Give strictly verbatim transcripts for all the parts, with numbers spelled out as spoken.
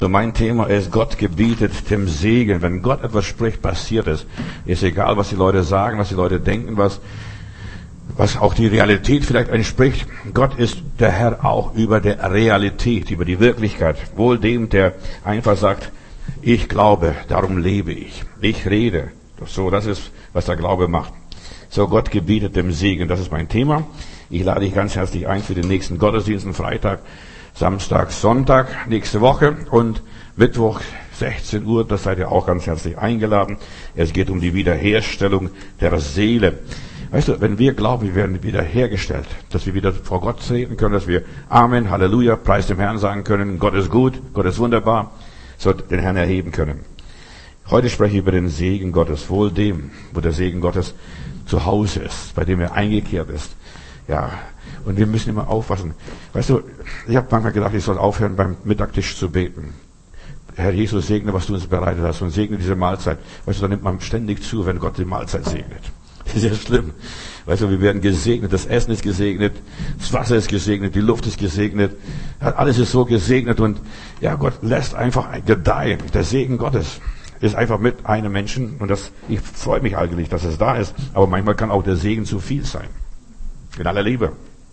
So, mein Thema ist, Gott gebietet dem Segen. Wenn Gott etwas spricht, passiert es. Ist egal, was die Leute sagen, was die Leute denken, was, was auch die Realität vielleicht entspricht. Gott ist der Herr auch über der Realität, über die Wirklichkeit. Wohl dem, der einfach sagt, ich glaube, darum lebe ich. Ich rede. So, das ist, was der Glaube macht. So, Gott gebietet dem Segen. Das ist mein Thema. Ich lade dich ganz herzlich ein für den nächsten Gottesdienst, Freitag, Samstag, Sonntag, nächste Woche und Mittwoch, sechzehn Uhr. Das seid ihr auch ganz herzlich eingeladen. Es geht um die Wiederherstellung der Seele. Weißt du, wenn wir glauben, wir werden wiederhergestellt, dass wir wieder vor Gott treten können, dass wir Amen, Halleluja, Preis dem Herrn sagen können, Gott ist gut, Gott ist wunderbar, so den Herrn erheben können. Heute spreche ich über den Segen Gottes, wohl dem, wo der Segen Gottes zu Hause ist, bei dem er eingekehrt ist. Ja, und wir müssen immer aufpassen. Weißt du, ich habe manchmal gedacht, ich soll aufhören, beim Mittagstisch zu beten. Herr Jesus, segne, was du uns bereitet hast und segne diese Mahlzeit. Weißt du, da nimmt man ständig zu, wenn Gott die Mahlzeit segnet. Das ist ja schlimm. Weißt du, wir werden gesegnet, das Essen ist gesegnet, das Wasser ist gesegnet, die Luft ist gesegnet, alles ist so gesegnet und ja, Gott lässt einfach gedeihen. Der Segen Gottes ist einfach mit einem Menschen und das, ich freue mich eigentlich, dass es da ist, aber manchmal kann auch der Segen zu viel sein. In aller Liebe.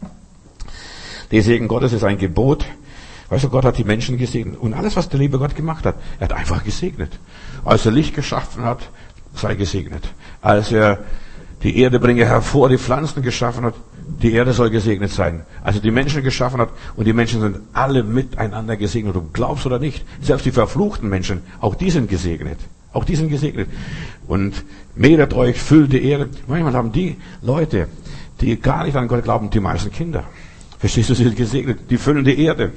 Der Segen Gottes ist ein Gebot. Weißt du, Gott hat die Menschen gesegnet und alles, was der liebe Gott gemacht hat, er hat einfach gesegnet. Als er Licht geschaffen hat, sei gesegnet. Als er die Erde bringe hervor, die Pflanzen geschaffen hat, die Erde soll gesegnet sein. Als er die Menschen geschaffen hat und die Menschen sind alle miteinander gesegnet. Du glaubst oder nicht, selbst die verfluchten Menschen, auch die sind gesegnet. Auch die sind gesegnet. Und mehret euch, füllt die Erde. Manchmal haben die Leute, die gar nicht an Gott glauben, die meisten Kinder. Verstehst du, sie sind gesegnet. Die füllen die Erde.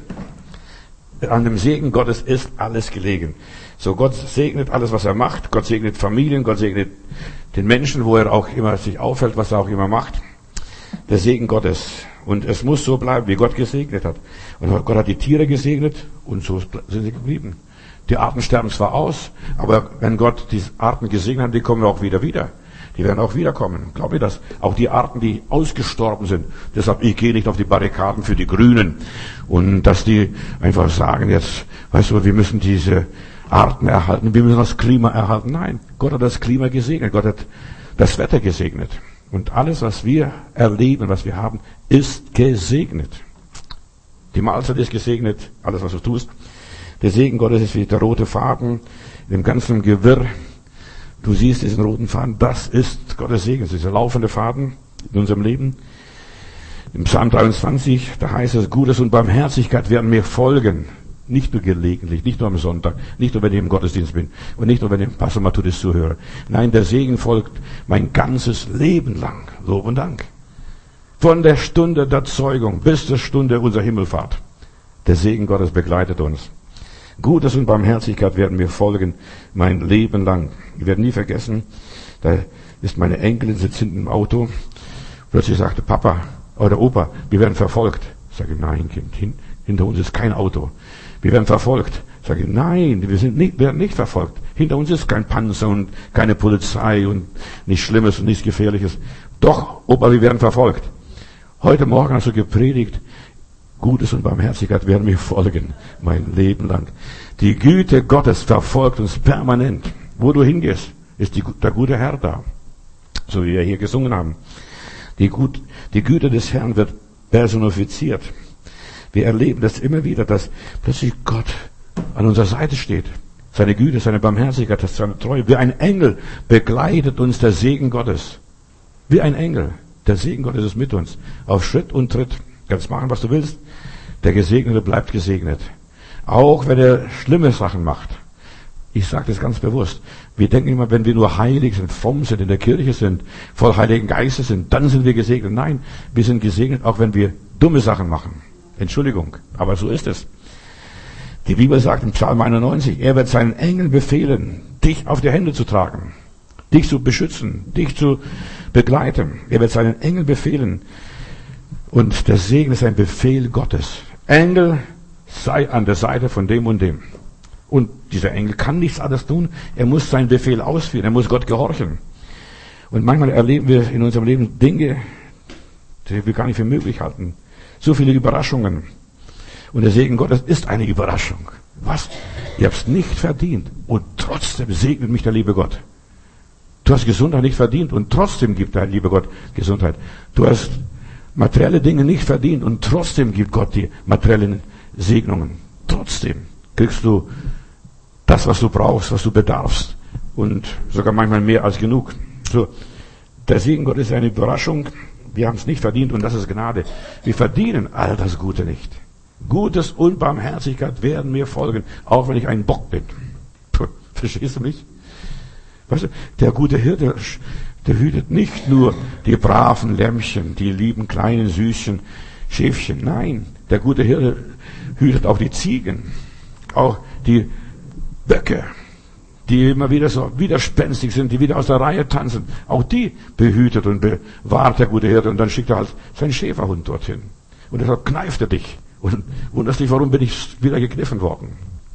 An dem Segen Gottes ist alles gelegen. So, Gott segnet alles, was er macht. Gott segnet Familien. Gott segnet den Menschen, wo er auch immer sich aufhält, was er auch immer macht. Der Segen Gottes. Und es muss so bleiben, wie Gott gesegnet hat. Und Gott hat die Tiere gesegnet und so sind sie geblieben. Die Arten sterben zwar aus, aber wenn Gott die Arten gesegnet hat, die kommen auch wieder wieder. Die werden auch wiederkommen. Glaub mir das? Auch die Arten, die ausgestorben sind. Deshalb, ich gehe nicht auf die Barrikaden für die Grünen. Und dass die einfach sagen jetzt, weißt du, wir müssen diese Arten erhalten, wir müssen das Klima erhalten. Nein, Gott hat das Klima gesegnet. Gott hat das Wetter gesegnet. Und alles, was wir erleben, was wir haben, ist gesegnet. Die Mahlzeit ist gesegnet. Alles, was du tust. Der Segen Gottes ist wie der rote Faden im ganzen Gewirr. Du siehst diesen roten Faden, das ist Gottes Segen, dieser laufende Faden in unserem Leben. Im Psalm dreiundzwanzig, da heißt es, Gutes und Barmherzigkeit werden mir folgen. Nicht nur gelegentlich, nicht nur am Sonntag, nicht nur, wenn ich im Gottesdienst bin und nicht nur, wenn ich im Pastor Matthäus zuhöre. Nein, der Segen folgt mein ganzes Leben lang. Lob und Dank. Von der Stunde der Zeugung bis zur Stunde unserer Himmelfahrt. Der Segen Gottes begleitet uns. Gutes und Barmherzigkeit werden mir folgen, mein Leben lang. Ich werde nie vergessen, da ist meine Enkelin, sitzt hinten im Auto. Plötzlich sagte Papa oder Opa, wir werden verfolgt. Ich sage, nein, Kind, hin, hinter uns ist kein Auto. Wir werden verfolgt. Ich sage, nein, wir sind nicht, werden nicht verfolgt. Hinter uns ist kein Panzer und keine Polizei und nichts Schlimmes und nichts Gefährliches. Doch, Opa, wir werden verfolgt. Heute Morgen hast du gepredigt, Gutes und Barmherzigkeit werden mir folgen, mein Leben lang. Die Güte Gottes verfolgt uns permanent. Wo du hingehst, ist die, der gute Herr da. So wie wir hier gesungen haben. Die, Gut, die Güte des Herrn wird personifiziert. Wir erleben das immer wieder, dass plötzlich Gott an unserer Seite steht. Seine Güte, seine Barmherzigkeit, seine Treue. Wie ein Engel begleitet uns der Segen Gottes. Wie ein Engel. Der Segen Gottes ist mit uns. Auf Schritt und Tritt. Kannst machen, was du willst. Der Gesegnete bleibt gesegnet. Auch wenn er schlimme Sachen macht. Ich sage das ganz bewusst. Wir denken immer, wenn wir nur heilig sind, fromm sind, in der Kirche sind, voll Heiligen Geistes sind, dann sind wir gesegnet. Nein, wir sind gesegnet, auch wenn wir dumme Sachen machen. Entschuldigung, aber so ist es. Die Bibel sagt im Psalm einundneunzig, er wird seinen Engeln befehlen, dich auf die Hände zu tragen, dich zu beschützen, dich zu begleiten. Er wird seinen Engeln befehlen. Und der Segen ist ein Befehl Gottes. Engel, sei an der Seite von dem und dem. Und dieser Engel kann nichts anderes tun. Er muss seinen Befehl ausführen. Er muss Gott gehorchen. Und manchmal erleben wir in unserem Leben Dinge, die wir gar nicht für möglich halten. So viele Überraschungen. Und der Segen Gottes ist eine Überraschung. Was? Ihr habt es nicht verdient und trotzdem segnet mich der liebe Gott. Du hast Gesundheit nicht verdient und trotzdem gibt der liebe Gott Gesundheit. Du hast materielle Dinge nicht verdient und trotzdem gibt Gott die materiellen Segnungen. Trotzdem kriegst du das, was du brauchst, was du bedarfst und sogar manchmal mehr als genug. So, der Segen Gottes ist eine Überraschung. Wir haben es nicht verdient und das ist Gnade. Wir verdienen all das Gute nicht. Gutes und Barmherzigkeit werden mir folgen, auch wenn ich ein Bock bin. Puh, verstehst du mich? Weißt du, der gute Hirte, der hütet nicht nur die braven Lämmchen, die lieben kleinen süßen Schäfchen. Nein, der gute Hirte hütet auch die Ziegen, auch die Böcke, die immer wieder so widerspenstig sind, die wieder aus der Reihe tanzen. Auch die behütet und bewahrt der gute Hirte und dann schickt er halt seinen Schäferhund dorthin. Und deshalb kneift er dich und wunderst dich, warum bin ich wieder gekniffen worden.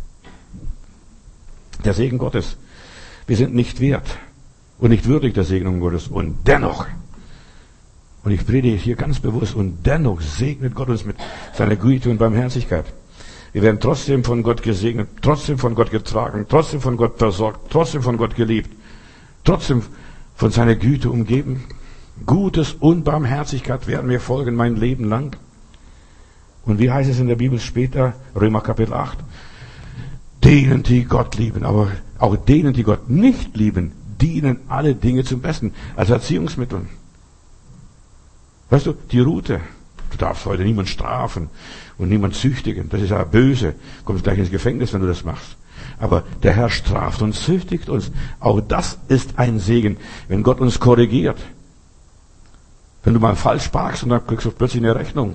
Der Segen Gottes. Wir sind nicht wert und nicht würdig der Segnung Gottes. Und dennoch, und ich predige hier ganz bewusst, und dennoch segnet Gott uns mit seiner Güte und Barmherzigkeit. Wir werden trotzdem von Gott gesegnet, trotzdem von Gott getragen, trotzdem von Gott versorgt, trotzdem von Gott geliebt, trotzdem von seiner Güte umgeben. Gutes und Barmherzigkeit werden mir folgen mein Leben lang. Und wie heißt es in der Bibel später, Römer Kapitel acht, denen, die Gott lieben, aber auch denen, die Gott nicht lieben, dienen alle Dinge zum Besten, als Erziehungsmittel. Weißt du, die Route, du darfst heute niemand strafen und niemand züchtigen, das ist ja böse, kommst gleich ins Gefängnis, wenn du das machst. Aber der Herr straft und züchtigt uns. Auch das ist ein Segen, wenn Gott uns korrigiert. Wenn du mal falsch parkst und dann kriegst du plötzlich eine Rechnung.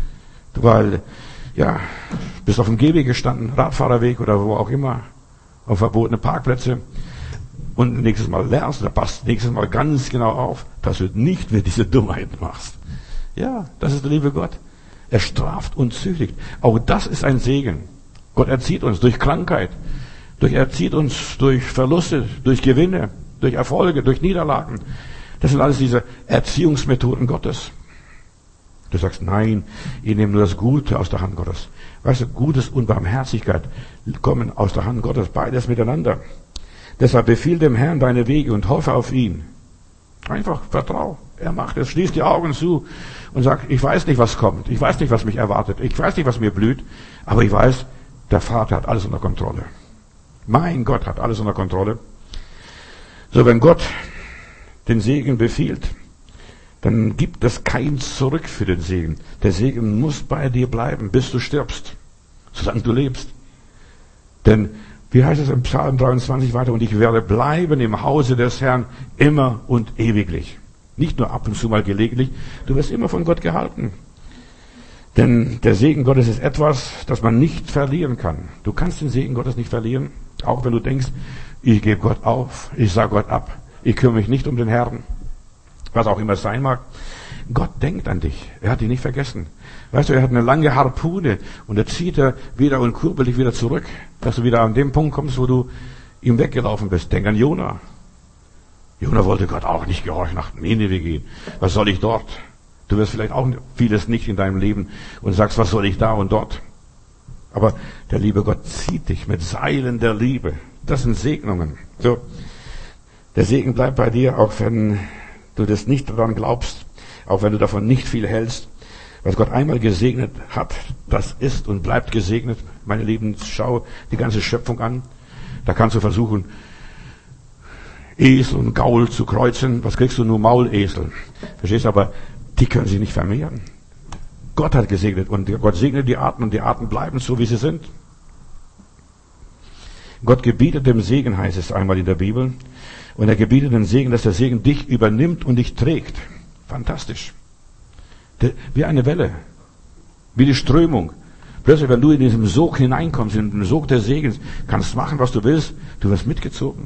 Weil, ja, bist auf dem Gehweg gestanden, Radfahrerweg oder wo auch immer, auf verbotene Parkplätze und nächstes Mal lernst, da passt nächstes Mal ganz genau auf, dass du nicht mehr diese Dummheit machst. Ja, das ist der liebe Gott. Er straft und züchtigt. Auch das ist ein Segen. Gott erzieht uns durch Krankheit, durch erzieht uns durch Verluste, durch Gewinne, durch Erfolge, durch Niederlagen. Das sind alles diese Erziehungsmethoden Gottes. Du sagst, nein, ich nehme nur das Gute aus der Hand Gottes. Weißt du, Gutes und Barmherzigkeit kommen aus der Hand Gottes, beides miteinander. Deshalb befiehl dem Herrn deine Wege und hoffe auf ihn. Einfach vertrau. Er macht es. Schließ die Augen zu und sag, ich weiß nicht, was kommt. Ich weiß nicht, was mich erwartet. Ich weiß nicht, was mir blüht. Aber ich weiß, der Vater hat alles unter Kontrolle. Mein Gott hat alles unter Kontrolle. So, wenn Gott den Segen befiehlt, dann gibt es kein Zurück für den Segen. Der Segen muss bei dir bleiben, bis du stirbst, solange du lebst. Denn, wie heißt es im Psalm dreiundzwanzig weiter, und ich werde bleiben im Hause des Herrn immer und ewiglich. Nicht nur ab und zu mal gelegentlich, du wirst immer von Gott gehalten. Denn der Segen Gottes ist etwas, das man nicht verlieren kann. Du kannst den Segen Gottes nicht verlieren, auch wenn du denkst, ich gebe Gott auf, ich sage Gott ab, ich kümmere mich nicht um den Herrn. Was auch immer es sein mag. Gott denkt an dich. Er hat dich nicht vergessen. Weißt du, er hat eine lange Harpune und er zieht er wieder und kurbelt dich wieder zurück, dass du wieder an den Punkt kommst, wo du ihm weggelaufen bist. Denk an Jona. Jona wollte Gott auch nicht gehorchen, nach Nineve gehen. Was soll ich dort? Du wirst vielleicht auch vieles nicht in deinem Leben und sagst, was soll ich da und dort? Aber der liebe Gott zieht dich mit Seilen der Liebe. Das sind Segnungen. So. Der Segen bleibt bei dir, auch wenn du das nicht daran glaubst, auch wenn du davon nicht viel hältst. Was Gott einmal gesegnet hat, das ist und bleibt gesegnet. Meine Lieben, schau die ganze Schöpfung an. Da kannst du versuchen, Esel und Gaul zu kreuzen. Was kriegst du? Nur Maulesel. Verstehst du? Aber die können sich nicht vermehren. Gott hat gesegnet und Gott segnet die Arten und die Arten bleiben so, wie sie sind. Gott gebietet dem Segen, heißt es einmal in der Bibel. Und er gebietet den Segen, dass der Segen dich übernimmt und dich trägt. Fantastisch. Wie eine Welle. Wie die Strömung. Plötzlich, wenn du in diesem Sog hineinkommst, in den Sog des Segens, kannst machen, was du willst. Du wirst mitgezogen.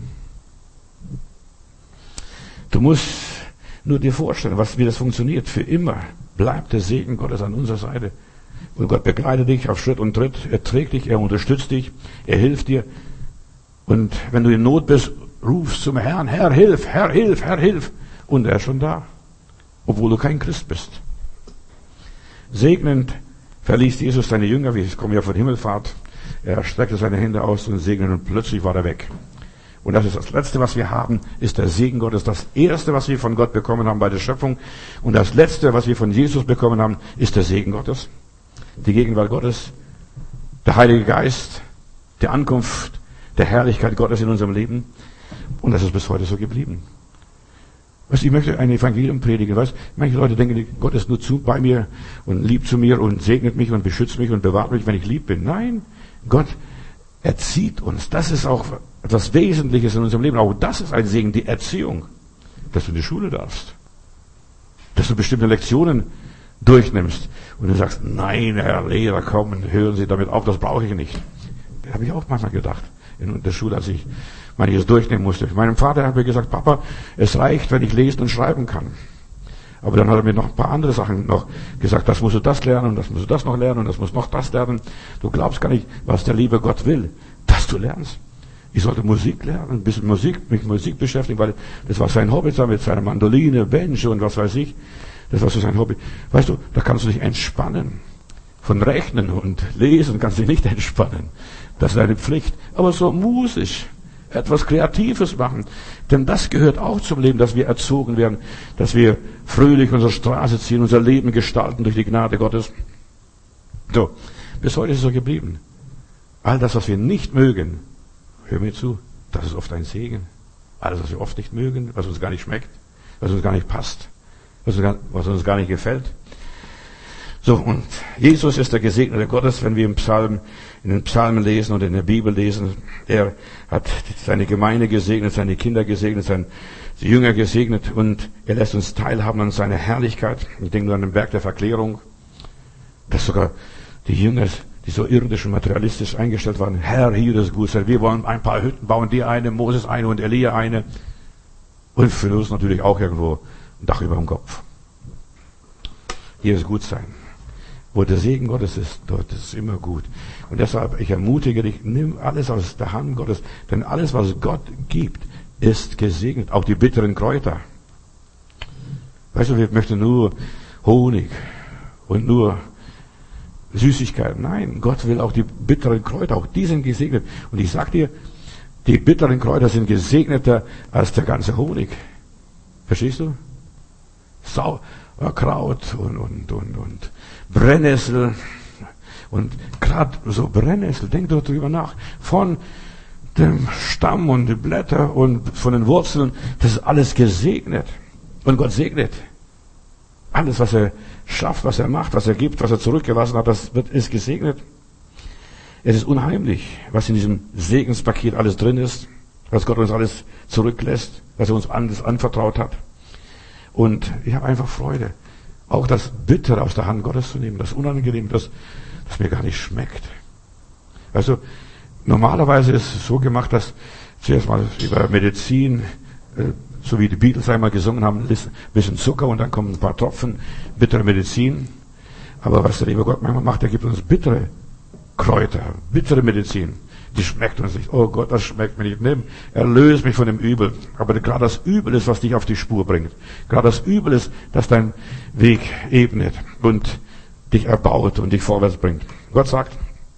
Du musst nur dir vorstellen, was, wie das funktioniert. Für immer bleibt der Segen Gottes an unserer Seite. Und Gott begleitet dich auf Schritt und Tritt. Er trägt dich, er unterstützt dich, er hilft dir. Und wenn du in Not bist, rufst zum Herrn, Herr, hilf, Herr, hilf, Herr, hilf. Und er ist schon da, obwohl du kein Christ bist. Segnend verließ Jesus seine Jünger, wir kommen ja von Himmelfahrt. Er streckte seine Hände aus und segnete und plötzlich war er weg. Und das ist das Letzte, was wir haben, ist der Segen Gottes. Das Erste, was wir von Gott bekommen haben bei der Schöpfung. Und das Letzte, was wir von Jesus bekommen haben, ist der Segen Gottes. Die Gegenwart Gottes, der Heilige Geist, die Ankunft der Herrlichkeit Gottes in unserem Leben. Und das ist bis heute so geblieben. Weißt, ich möchte ein Evangelium predigen. Weißt, manche Leute denken, Gott ist nur zu bei mir und lieb zu mir und segnet mich und beschützt mich und bewahrt mich, wenn ich lieb bin. Nein, Gott erzieht uns. Das ist auch etwas Wesentliches in unserem Leben. Auch das ist ein Segen, die Erziehung. Dass du in die Schule darfst. Dass du bestimmte Lektionen durchnimmst. Und du sagst, nein, Herr Lehrer, komm, hören Sie damit auf, das brauche ich nicht. Das habe ich auch manchmal gedacht in der Schule, als ich manches durchnehmen musste. Meinem Vater hat mir gesagt, Papa, es reicht, wenn ich lesen und schreiben kann. Aber dann hat er mir noch ein paar andere Sachen noch gesagt, das musst du das lernen und das musst du das noch lernen und das musst noch das lernen. Du glaubst gar nicht, was der liebe Gott will, dass du lernst. Ich sollte Musik lernen, ein bisschen Musik, mich mit Musik beschäftigen, weil das war sein Hobby, mit seiner Mandoline, Banjo und was weiß ich. Das war so sein Hobby. Weißt du, da kannst du dich entspannen. Von Rechnen und Lesen kannst du dich nicht entspannen. Das ist eine Pflicht. Aber so musisch, etwas Kreatives machen. Denn das gehört auch zum Leben, dass wir erzogen werden, dass wir fröhlich unsere Straße ziehen, unser Leben gestalten durch die Gnade Gottes. So, bis heute ist es so geblieben. All das, was wir nicht mögen, hör mir zu, das ist oft ein Segen. Alles, was wir oft nicht mögen, was uns gar nicht schmeckt, was uns gar nicht passt, was uns gar, was uns gar nicht gefällt. So, und Jesus ist der Gesegnete Gottes, wenn wir im Psalm, in den Psalmen lesen und in der Bibel lesen. Er hat seine Gemeinde gesegnet, seine Kinder gesegnet, seine Jünger gesegnet und er lässt uns teilhaben an seiner Herrlichkeit. Ich denke nur an den Berg der Verklärung, dass sogar die Jünger, die so irdisch und materialistisch eingestellt waren, Herr, hier ist gut, wir wollen ein paar Hütten bauen, dir eine, Moses eine und Elia eine und für uns natürlich auch irgendwo ein Dach über dem Kopf. Hier ist gut sein. Wo der Segen Gottes ist, dort ist es immer gut. Und deshalb, ich ermutige dich, nimm alles aus der Hand Gottes, denn alles, was Gott gibt, ist gesegnet. Auch die bitteren Kräuter. Weißt du, wir möchten nur Honig und nur Süßigkeiten. Nein, Gott will auch die bitteren Kräuter, auch die sind gesegnet. Und ich sag dir, die bitteren Kräuter sind gesegneter als der ganze Honig. Verstehst du? Sauerkraut und, und, und, und Brennnessel. Und gerade so Brennnessel, denk doch drüber nach. Von dem Stamm und den Blättern und von den Wurzeln, das ist alles gesegnet. Und Gott segnet. Alles, was er schafft, was er macht, was er gibt, was er zurückgelassen hat, das wird, ist gesegnet. Es ist unheimlich, was in diesem Segenspaket alles drin ist, was Gott uns alles zurücklässt, was er uns alles anvertraut hat. Und ich habe einfach Freude, auch das Bittere aus der Hand Gottes zu nehmen, das Unangenehme, das, das mir gar nicht schmeckt. Also normalerweise ist es so gemacht, dass zuerst mal über Medizin, so wie die Beatles einmal gesungen haben, ein bisschen Zucker und dann kommen ein paar Tropfen bittere Medizin. Aber was der liebe Gott manchmal macht, er gibt uns bittere Kräuter, bittere Medizin. Die schmeckt uns nicht. Oh Gott, das schmeckt mir nicht. Nimm, erlöse mich von dem Übel. Aber gerade das Übel ist, was dich auf die Spur bringt. Gerade das Übel ist, das deinen Weg ebnet und dich erbaut und dich vorwärts bringt. Gott sagt,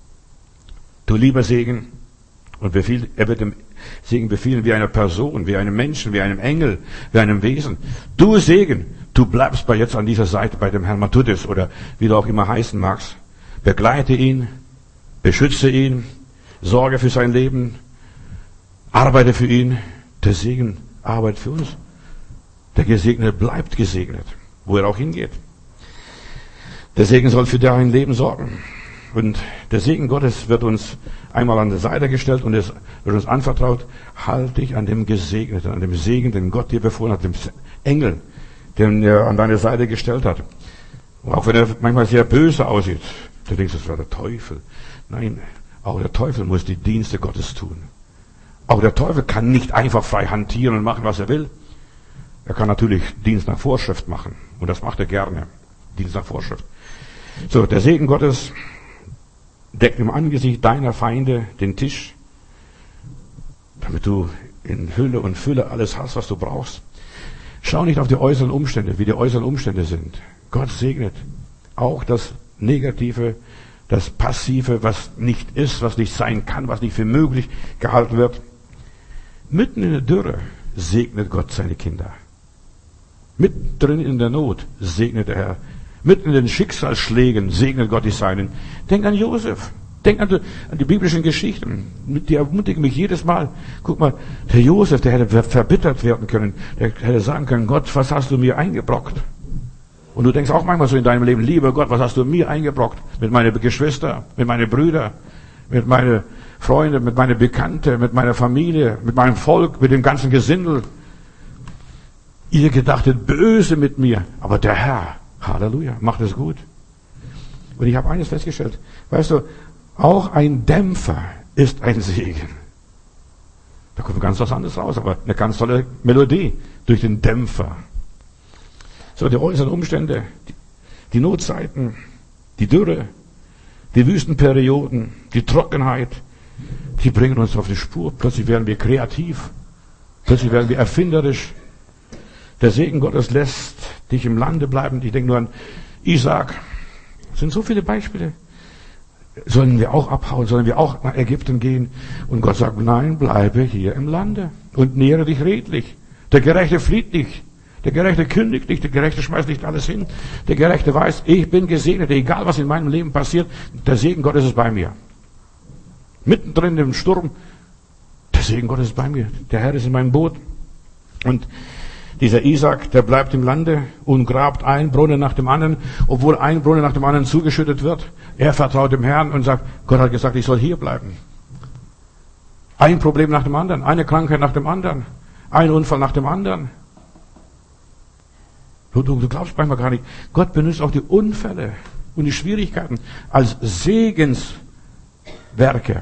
du lieber Segen, und befiehlt, er wird dem Segen befehlen wie einer Person, wie einem Menschen, wie einem Engel, wie einem Wesen. Du Segen, du bleibst bei jetzt an dieser Seite bei dem Herrn Matthäus oder wie du auch immer heißen magst. Begleite ihn, beschütze ihn, sorge für sein Leben, arbeite für ihn. Der Segen arbeitet für uns. Der Gesegnete bleibt gesegnet, wo er auch hingeht. Der Segen soll für dein Leben sorgen. Und der Segen Gottes wird uns einmal an der Seite gestellt und es wird uns anvertraut. Halt dich an dem Gesegneten, an dem Segen, den Gott dir befohlen hat, dem Engel, den er an deine Seite gestellt hat. Und auch wenn er manchmal sehr böse aussieht, du denkst, das war der Teufel. Nein, auch der Teufel muss die Dienste Gottes tun. Auch der Teufel kann nicht einfach frei hantieren und machen, was er will. Er kann natürlich Dienst nach Vorschrift machen. Und das macht er gerne. Dienst nach Vorschrift. So, der Segen Gottes deckt im Angesicht deiner Feinde den Tisch, damit du in Hülle und Fülle alles hast, was du brauchst. Schau nicht auf die äußeren Umstände, wie die äußeren Umstände sind. Gott segnet auch das Negative, das Passive, was nicht ist, was nicht sein kann, was nicht für möglich gehalten wird. Mitten in der Dürre segnet Gott seine Kinder. Mittendrin in der Not segnet der Herr. Mitten in den Schicksalsschlägen segnet Gott die Seinen. Denk an Josef. Denk an die, an die biblischen Geschichten. Die ermutigen mich jedes Mal. Guck mal, der Josef, der hätte verbittert werden können. Der hätte sagen können, Gott, was hast du mir eingebrockt? Und du denkst auch manchmal so in deinem Leben, lieber Gott, was hast du mir eingebrockt? Mit meinen Geschwistern, mit meinen Brüdern, mit meinen Freunden, mit meinen Bekannten, mit meiner Familie, mit meinem Volk, mit dem ganzen Gesindel. Ihr gedachtet böse mit mir, aber der Herr, Halleluja, macht es gut. Und ich habe eines festgestellt, weißt du, auch ein Dämpfer ist ein Segen. Da kommt ganz was anderes raus, aber eine ganz tolle Melodie durch den Dämpfer. So, die äußeren Umstände, die, die Notzeiten, die Dürre, die Wüstenperioden, die Trockenheit, die bringen uns auf die Spur. Plötzlich werden wir kreativ, plötzlich werden wir erfinderisch. Der Segen Gottes lässt dich im Lande bleiben. Ich denke nur an Isaac. Es sind so viele Beispiele. Sollen wir auch abhauen? Sollen wir auch nach Ägypten gehen? Und Gott sagt, nein, bleibe hier im Lande und nähere dich redlich. Der Gerechte flieht nicht. Der Gerechte kündigt nicht. Der Gerechte schmeißt nicht alles hin. Der Gerechte weiß, ich bin gesegnet. Egal, was in meinem Leben passiert, der Segen Gottes ist bei mir. Mittendrin im Sturm, der Segen Gottes ist bei mir. Der Herr ist in meinem Boot. Und dieser Isaac, der bleibt im Lande und grabt ein Brunnen nach dem anderen, obwohl ein Brunnen nach dem anderen zugeschüttet wird. Er vertraut dem Herrn und sagt, Gott hat gesagt, ich soll hier bleiben. Ein Problem nach dem anderen, eine Krankheit nach dem anderen, ein Unfall nach dem anderen. Du, du, du glaubst manchmal gar nicht, Gott benutzt auch die Unfälle und die Schwierigkeiten als Segenswerke.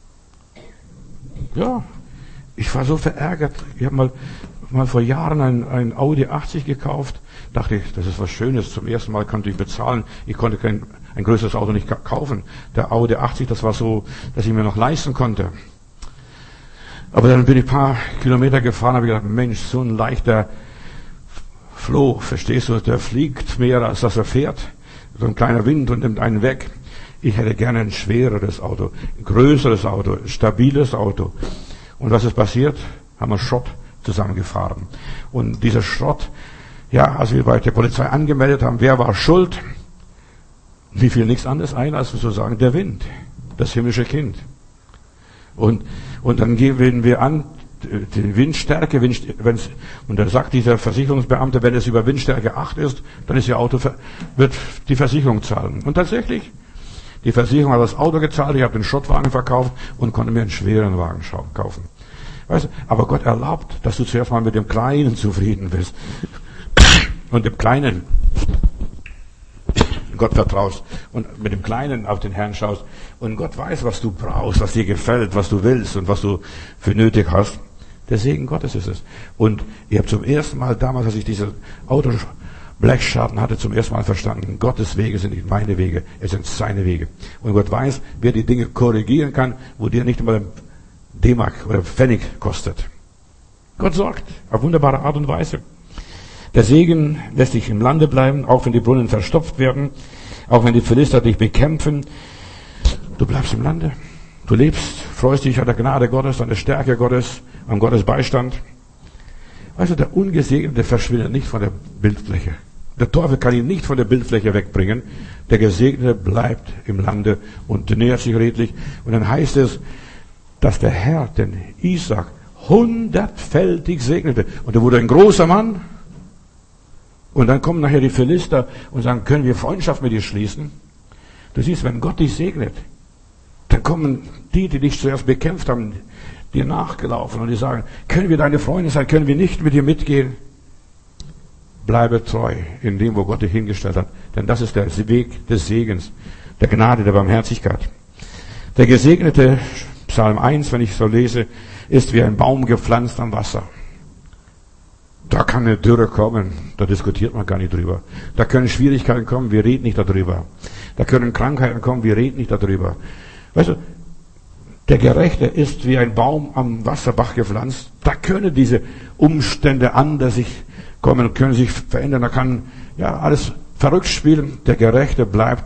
Ja, ich war so verärgert. Ich habe mal mal vor Jahren ein, ein Audi achtzig gekauft. Dachte ich, das ist was Schönes. Zum ersten Mal konnte ich bezahlen. Ich konnte kein ein größeres Auto nicht kaufen. Der Audi achtzig, das war so, dass ich mir noch leisten konnte. Aber dann bin ich ein paar Kilometer gefahren, habe ich gedacht, Mensch, so ein leichter Floh, verstehst du, der fliegt mehr, als dass er fährt. So ein kleiner Wind und nimmt einen weg. Ich hätte gerne ein schwereres Auto, ein größeres Auto, ein stabiles Auto. Und was ist passiert? Haben wir Schrott zusammengefahren. Und dieser Schrott, ja, als wir bei der Polizei angemeldet haben, wer war schuld? Mir fiel nichts anderes ein, als zu sagen, der Wind, das himmlische Kind. Und, und dann geben wir an, die Windstärke, Wind, wenn's, und da sagt dieser Versicherungsbeamte, wenn es über Windstärke acht ist, dann ist Ihr Auto, wird die Versicherung zahlen. Und tatsächlich, die Versicherung hat das Auto gezahlt, ich habe den Schrottwagen verkauft und konnte mir einen schweren Wagen kaufen. Weißt du, aber Gott erlaubt, dass du zuerst mal mit dem Kleinen zufrieden bist. Und dem Kleinen Gott vertraust. Und mit dem Kleinen auf den Herrn schaust. Und Gott weiß, was du brauchst, was dir gefällt, was du willst und was du für nötig hast. Der Segen Gottes ist es. Und ich habe zum ersten Mal damals, als ich diese Autoblechschaden hatte, zum ersten Mal verstanden, Gottes Wege sind nicht meine Wege, es sind seine Wege. Und Gott weiß, wer die Dinge korrigieren kann, wo dir nicht immer D-Mark oder Pfennig kostet. Gott sorgt auf wunderbare Art und Weise. Der Segen lässt dich im Lande bleiben, auch wenn die Brunnen verstopft werden, auch wenn die Philister dich bekämpfen. Du bleibst im Lande. Du lebst, freust dich an der Gnade Gottes, an der Stärke Gottes, an Gottes Beistand. Weißt du, der Ungesegnete verschwindet nicht von der Bildfläche. Der Teufel kann ihn nicht von der Bildfläche wegbringen. Der Gesegnete bleibt im Lande und nähert sich redlich. Und dann heißt es, dass der Herr den Isaac hundertfältig segnete. Und er wurde ein großer Mann. Und dann kommen nachher die Philister und sagen, können wir Freundschaft mit dir schließen? Du siehst, wenn Gott dich segnet, dann kommen die, die dich zuerst bekämpft haben, dir nachgelaufen und die sagen, können wir deine Freunde sein, können wir nicht mit dir mitgehen? Bleibe treu in dem, wo Gott dich hingestellt hat. Denn das ist der Weg des Segens, der Gnade, der Barmherzigkeit. Der Gesegnete, Psalm eins, wenn ich so lese, ist wie ein Baum gepflanzt am Wasser. Da kann eine Dürre kommen, da diskutiert man gar nicht drüber. Da können Schwierigkeiten kommen, wir reden nicht darüber. Da können Krankheiten kommen, wir reden nicht darüber. Weißt du, der Gerechte ist wie ein Baum am Wasserbach gepflanzt. Da können diese Umstände anders sich kommen, können sich verändern. Da kann ja alles verrückt spielen. Der Gerechte bleibt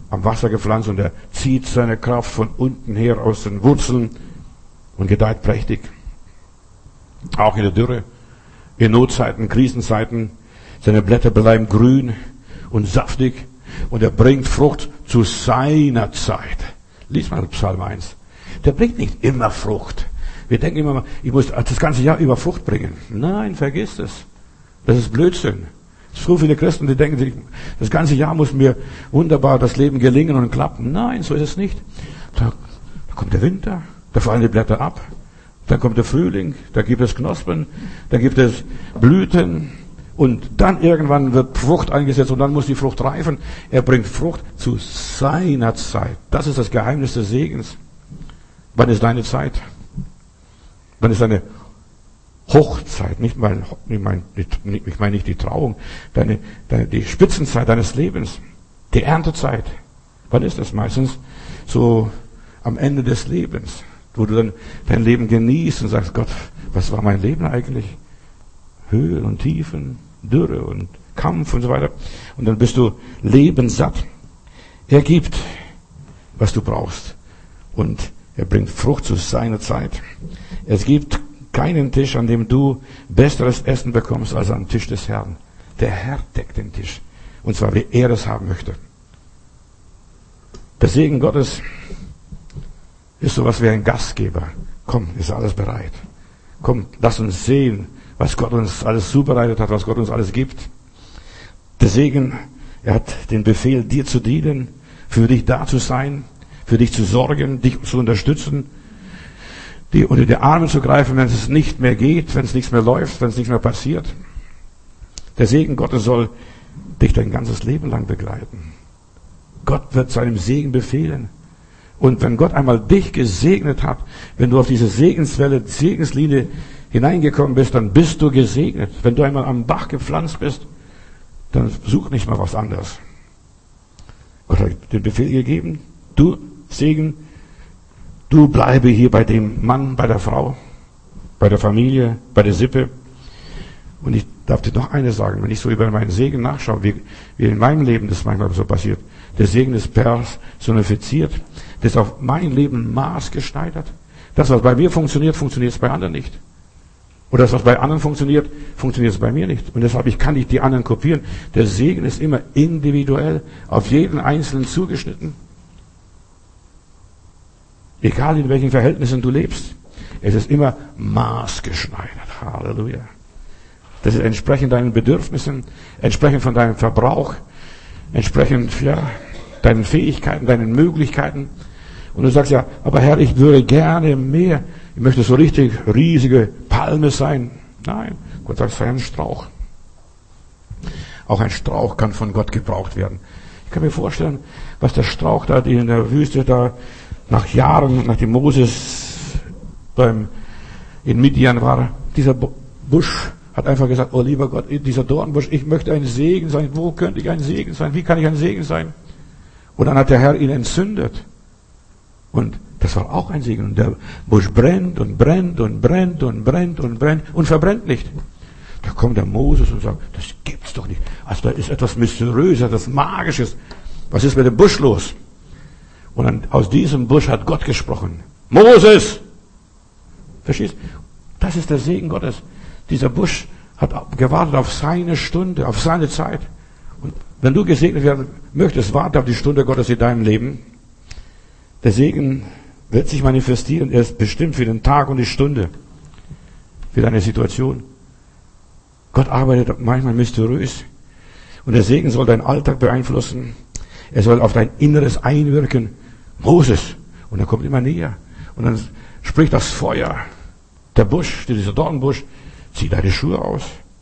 am Wasser gepflanzt und er zieht seine Kraft von unten her aus den Wurzeln und gedeiht prächtig. Auch in der Dürre, in Notzeiten, Krisenzeiten, seine Blätter bleiben grün und saftig und er bringt Frucht zu seiner Zeit. Lies mal Psalm eins. Der bringt nicht immer Frucht. Wir denken immer, ich muss das ganze Jahr über Frucht bringen. Nein, vergiss es. Das ist Blödsinn. So viele Christen, die denken, das ganze Jahr muss mir wunderbar das Leben gelingen und klappen. Nein, so ist es nicht. Da, da kommt der Winter, da fallen die Blätter ab, dann kommt der Frühling, da gibt es Knospen, da gibt es Blüten und dann irgendwann wird Frucht eingesetzt und dann muss die Frucht reifen. Er bringt Frucht zu seiner Zeit. Das ist das Geheimnis des Segens. Wann ist deine Zeit? Wann ist deine Hochzeit, nicht mein, ich meine ich mein nicht die Trauung, deine, deine, die Spitzenzeit deines Lebens, die Erntezeit. Wann ist das? Meistens so am Ende des Lebens, wo du dann dein Leben genießt und sagst, Gott, was war mein Leben eigentlich? Höhen und Tiefen, Dürre und Kampf und so weiter. Und dann bist du lebenssatt. Er gibt, was du brauchst. Und er bringt Frucht zu seiner Zeit. Es gibt keinen Tisch, an dem du besseres Essen bekommst als am Tisch des Herrn. Der Herr deckt den Tisch. Und zwar, wie er es haben möchte. Der Segen Gottes ist sowas wie ein Gastgeber. Komm, ist alles bereit. Komm, lass uns sehen, was Gott uns alles zubereitet hat, was Gott uns alles gibt. Der Segen, er hat den Befehl, dir zu dienen, für dich da zu sein, für dich zu sorgen, dich zu unterstützen, dir unter die Arme zu greifen, wenn es nicht mehr geht, wenn es nichts mehr läuft, wenn es nichts mehr passiert. Der Segen Gottes soll dich dein ganzes Leben lang begleiten. Gott wird seinem Segen befehlen. Und wenn Gott einmal dich gesegnet hat, wenn du auf diese Segenswelle, Segenslinie hineingekommen bist, dann bist du gesegnet. Wenn du einmal am Bach gepflanzt bist, dann such nicht mal was anderes. Gott hat den Befehl gegeben, du Segen, du bleibe hier bei dem Mann, bei der Frau, bei der Familie, bei der Sippe. Und ich darf dir noch eines sagen, wenn ich so über meinen Segen nachschaue, wie, wie in meinem Leben das manchmal so passiert. Der Segen ist personifiziert. Das ist auf mein Leben maßgeschneidert. Das, was bei mir funktioniert, funktioniert es bei anderen nicht. Oder das, was bei anderen funktioniert, funktioniert es bei mir nicht. Und deshalb, ich kann nicht die anderen kopieren. Der Segen ist immer individuell, auf jeden Einzelnen zugeschnitten. Egal in welchen Verhältnissen du lebst. Es ist immer maßgeschneidert. Halleluja. Das ist entsprechend deinen Bedürfnissen, entsprechend von deinem Verbrauch, entsprechend, ja, deinen Fähigkeiten, deinen Möglichkeiten. Und du sagst ja, aber Herr, ich würde gerne mehr. Ich möchte so richtig riesige Palme sein. Nein, Gott sagt, sei ein Strauch. Auch ein Strauch kann von Gott gebraucht werden. Ich kann mir vorstellen, was der Strauch da in der Wüste da nach Jahren, nachdem Moses beim, in Midian war, dieser Busch hat einfach gesagt, oh lieber Gott, dieser Dornbusch, ich möchte ein Segen sein. Wo könnte ich ein Segen sein? Wie kann ich ein Segen sein? Und dann hat der Herr ihn entzündet. Und das war auch ein Segen. Und der Busch brennt und brennt und brennt und brennt und brennt und verbrennt nicht. Da kommt der Moses und sagt, das gibt's doch nicht. Also da ist etwas Mysteriöses, etwas Magisches. Was ist mit dem Busch los? Und dann aus diesem Busch hat Gott gesprochen. Moses! Verstehst? Das ist der Segen Gottes. Dieser Busch hat gewartet auf seine Stunde, auf seine Zeit. Und wenn du gesegnet werden möchtest, warte auf die Stunde Gottes in deinem Leben. Der Segen wird sich manifestieren. Er ist bestimmt für den Tag und die Stunde, für deine Situation. Gott arbeitet manchmal mysteriös. Und der Segen soll deinen Alltag beeinflussen. Er soll auf dein Inneres einwirken. Moses. Und er kommt immer näher. Und dann spricht das Feuer. Der Busch, dieser Dornbusch, zieh deine Schuhe aus.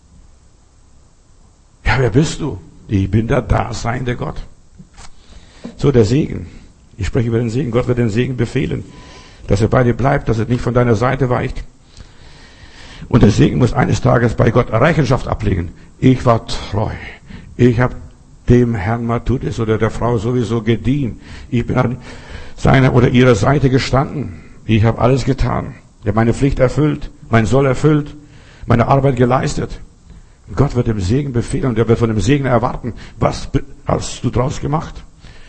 Ja, wer bist du? Ich bin der daseinende Gott. So, der Segen. Ich spreche über den Segen. Gott wird den Segen befehlen, dass er bei dir bleibt, dass er nicht von deiner Seite weicht. Und der Segen muss eines Tages bei Gott Rechenschaft ablegen. Ich war treu. Ich habe dem Herrn Matthäus oder der Frau sowieso gedient. Ich bin an seiner oder ihrer Seite gestanden. Ich habe alles getan. Ich habe meine Pflicht erfüllt, mein Soll erfüllt, meine Arbeit geleistet. Und Gott wird dem Segen befehlen und er wird von dem Segen erwarten, was hast du draus gemacht?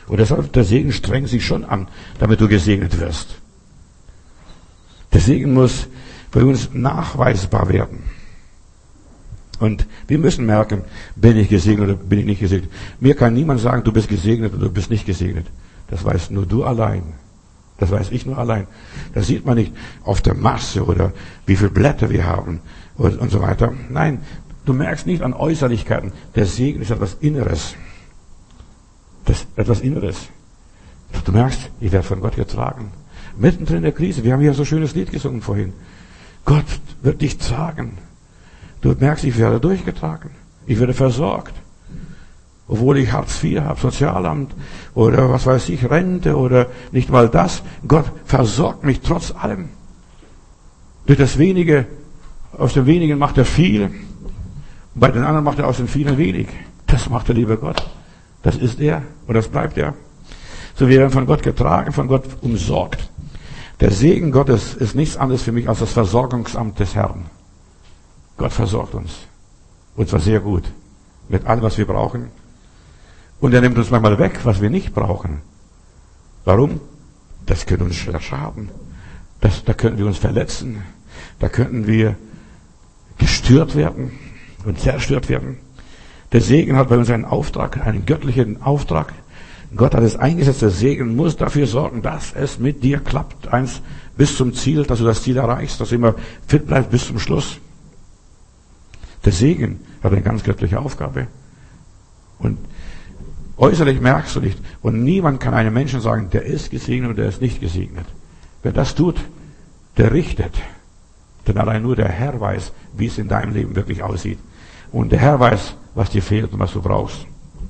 Und deshalb, der Segen strengt sich schon an, damit du gesegnet wirst. Der Segen muss bei uns nachweisbar werden. Und wir müssen merken, bin ich gesegnet oder bin ich nicht gesegnet. Mir kann niemand sagen, du bist gesegnet oder du bist nicht gesegnet. Das weißt nur du allein. Das weiß ich nur allein. Das sieht man nicht auf der Masse oder wie viele Blätter wir haben und, und so weiter. Nein, du merkst nicht an Äußerlichkeiten. Der Segen ist etwas Inneres. Das ist etwas Inneres. Du merkst, ich werde von Gott getragen. Mittendrin in der Krise. Wir haben hier so ein schönes Lied gesungen vorhin. Gott wird dich tragen. Du merkst, ich werde durchgetragen. Ich werde versorgt. Obwohl ich Hartz vier habe, Sozialamt oder was weiß ich, Rente oder nicht mal das. Gott versorgt mich trotz allem. Durch das Wenige, aus dem Wenigen macht er viel. Bei den anderen macht er aus dem Vielen wenig. Das macht der liebe Gott. Das ist er und das bleibt er. So wir werden von Gott getragen, von Gott umsorgt. Der Segen Gottes ist nichts anderes für mich als das Versorgungsamt des Herrn. Gott versorgt uns. Und zwar sehr gut. Mit allem, was wir brauchen. Und er nimmt uns manchmal weg, was wir nicht brauchen. Warum? Das könnte uns schwer schaden. Das, da könnten wir uns verletzen. Da könnten wir gestört werden und zerstört werden. Der Segen hat bei uns einen Auftrag, einen göttlichen Auftrag. Gott hat es eingesetzt, der Segen muss dafür sorgen, dass es mit dir klappt. Eins bis zum Ziel, dass du das Ziel erreichst, dass du immer fit bleibst bis zum Schluss. Der Segen hat eine ganz göttliche Aufgabe. Und äußerlich merkst du nicht. Und niemand kann einem Menschen sagen, der ist gesegnet oder der ist nicht gesegnet. Wer das tut, der richtet. Denn allein nur der Herr weiß, wie es in deinem Leben wirklich aussieht. Und der Herr weiß, was dir fehlt und was du brauchst.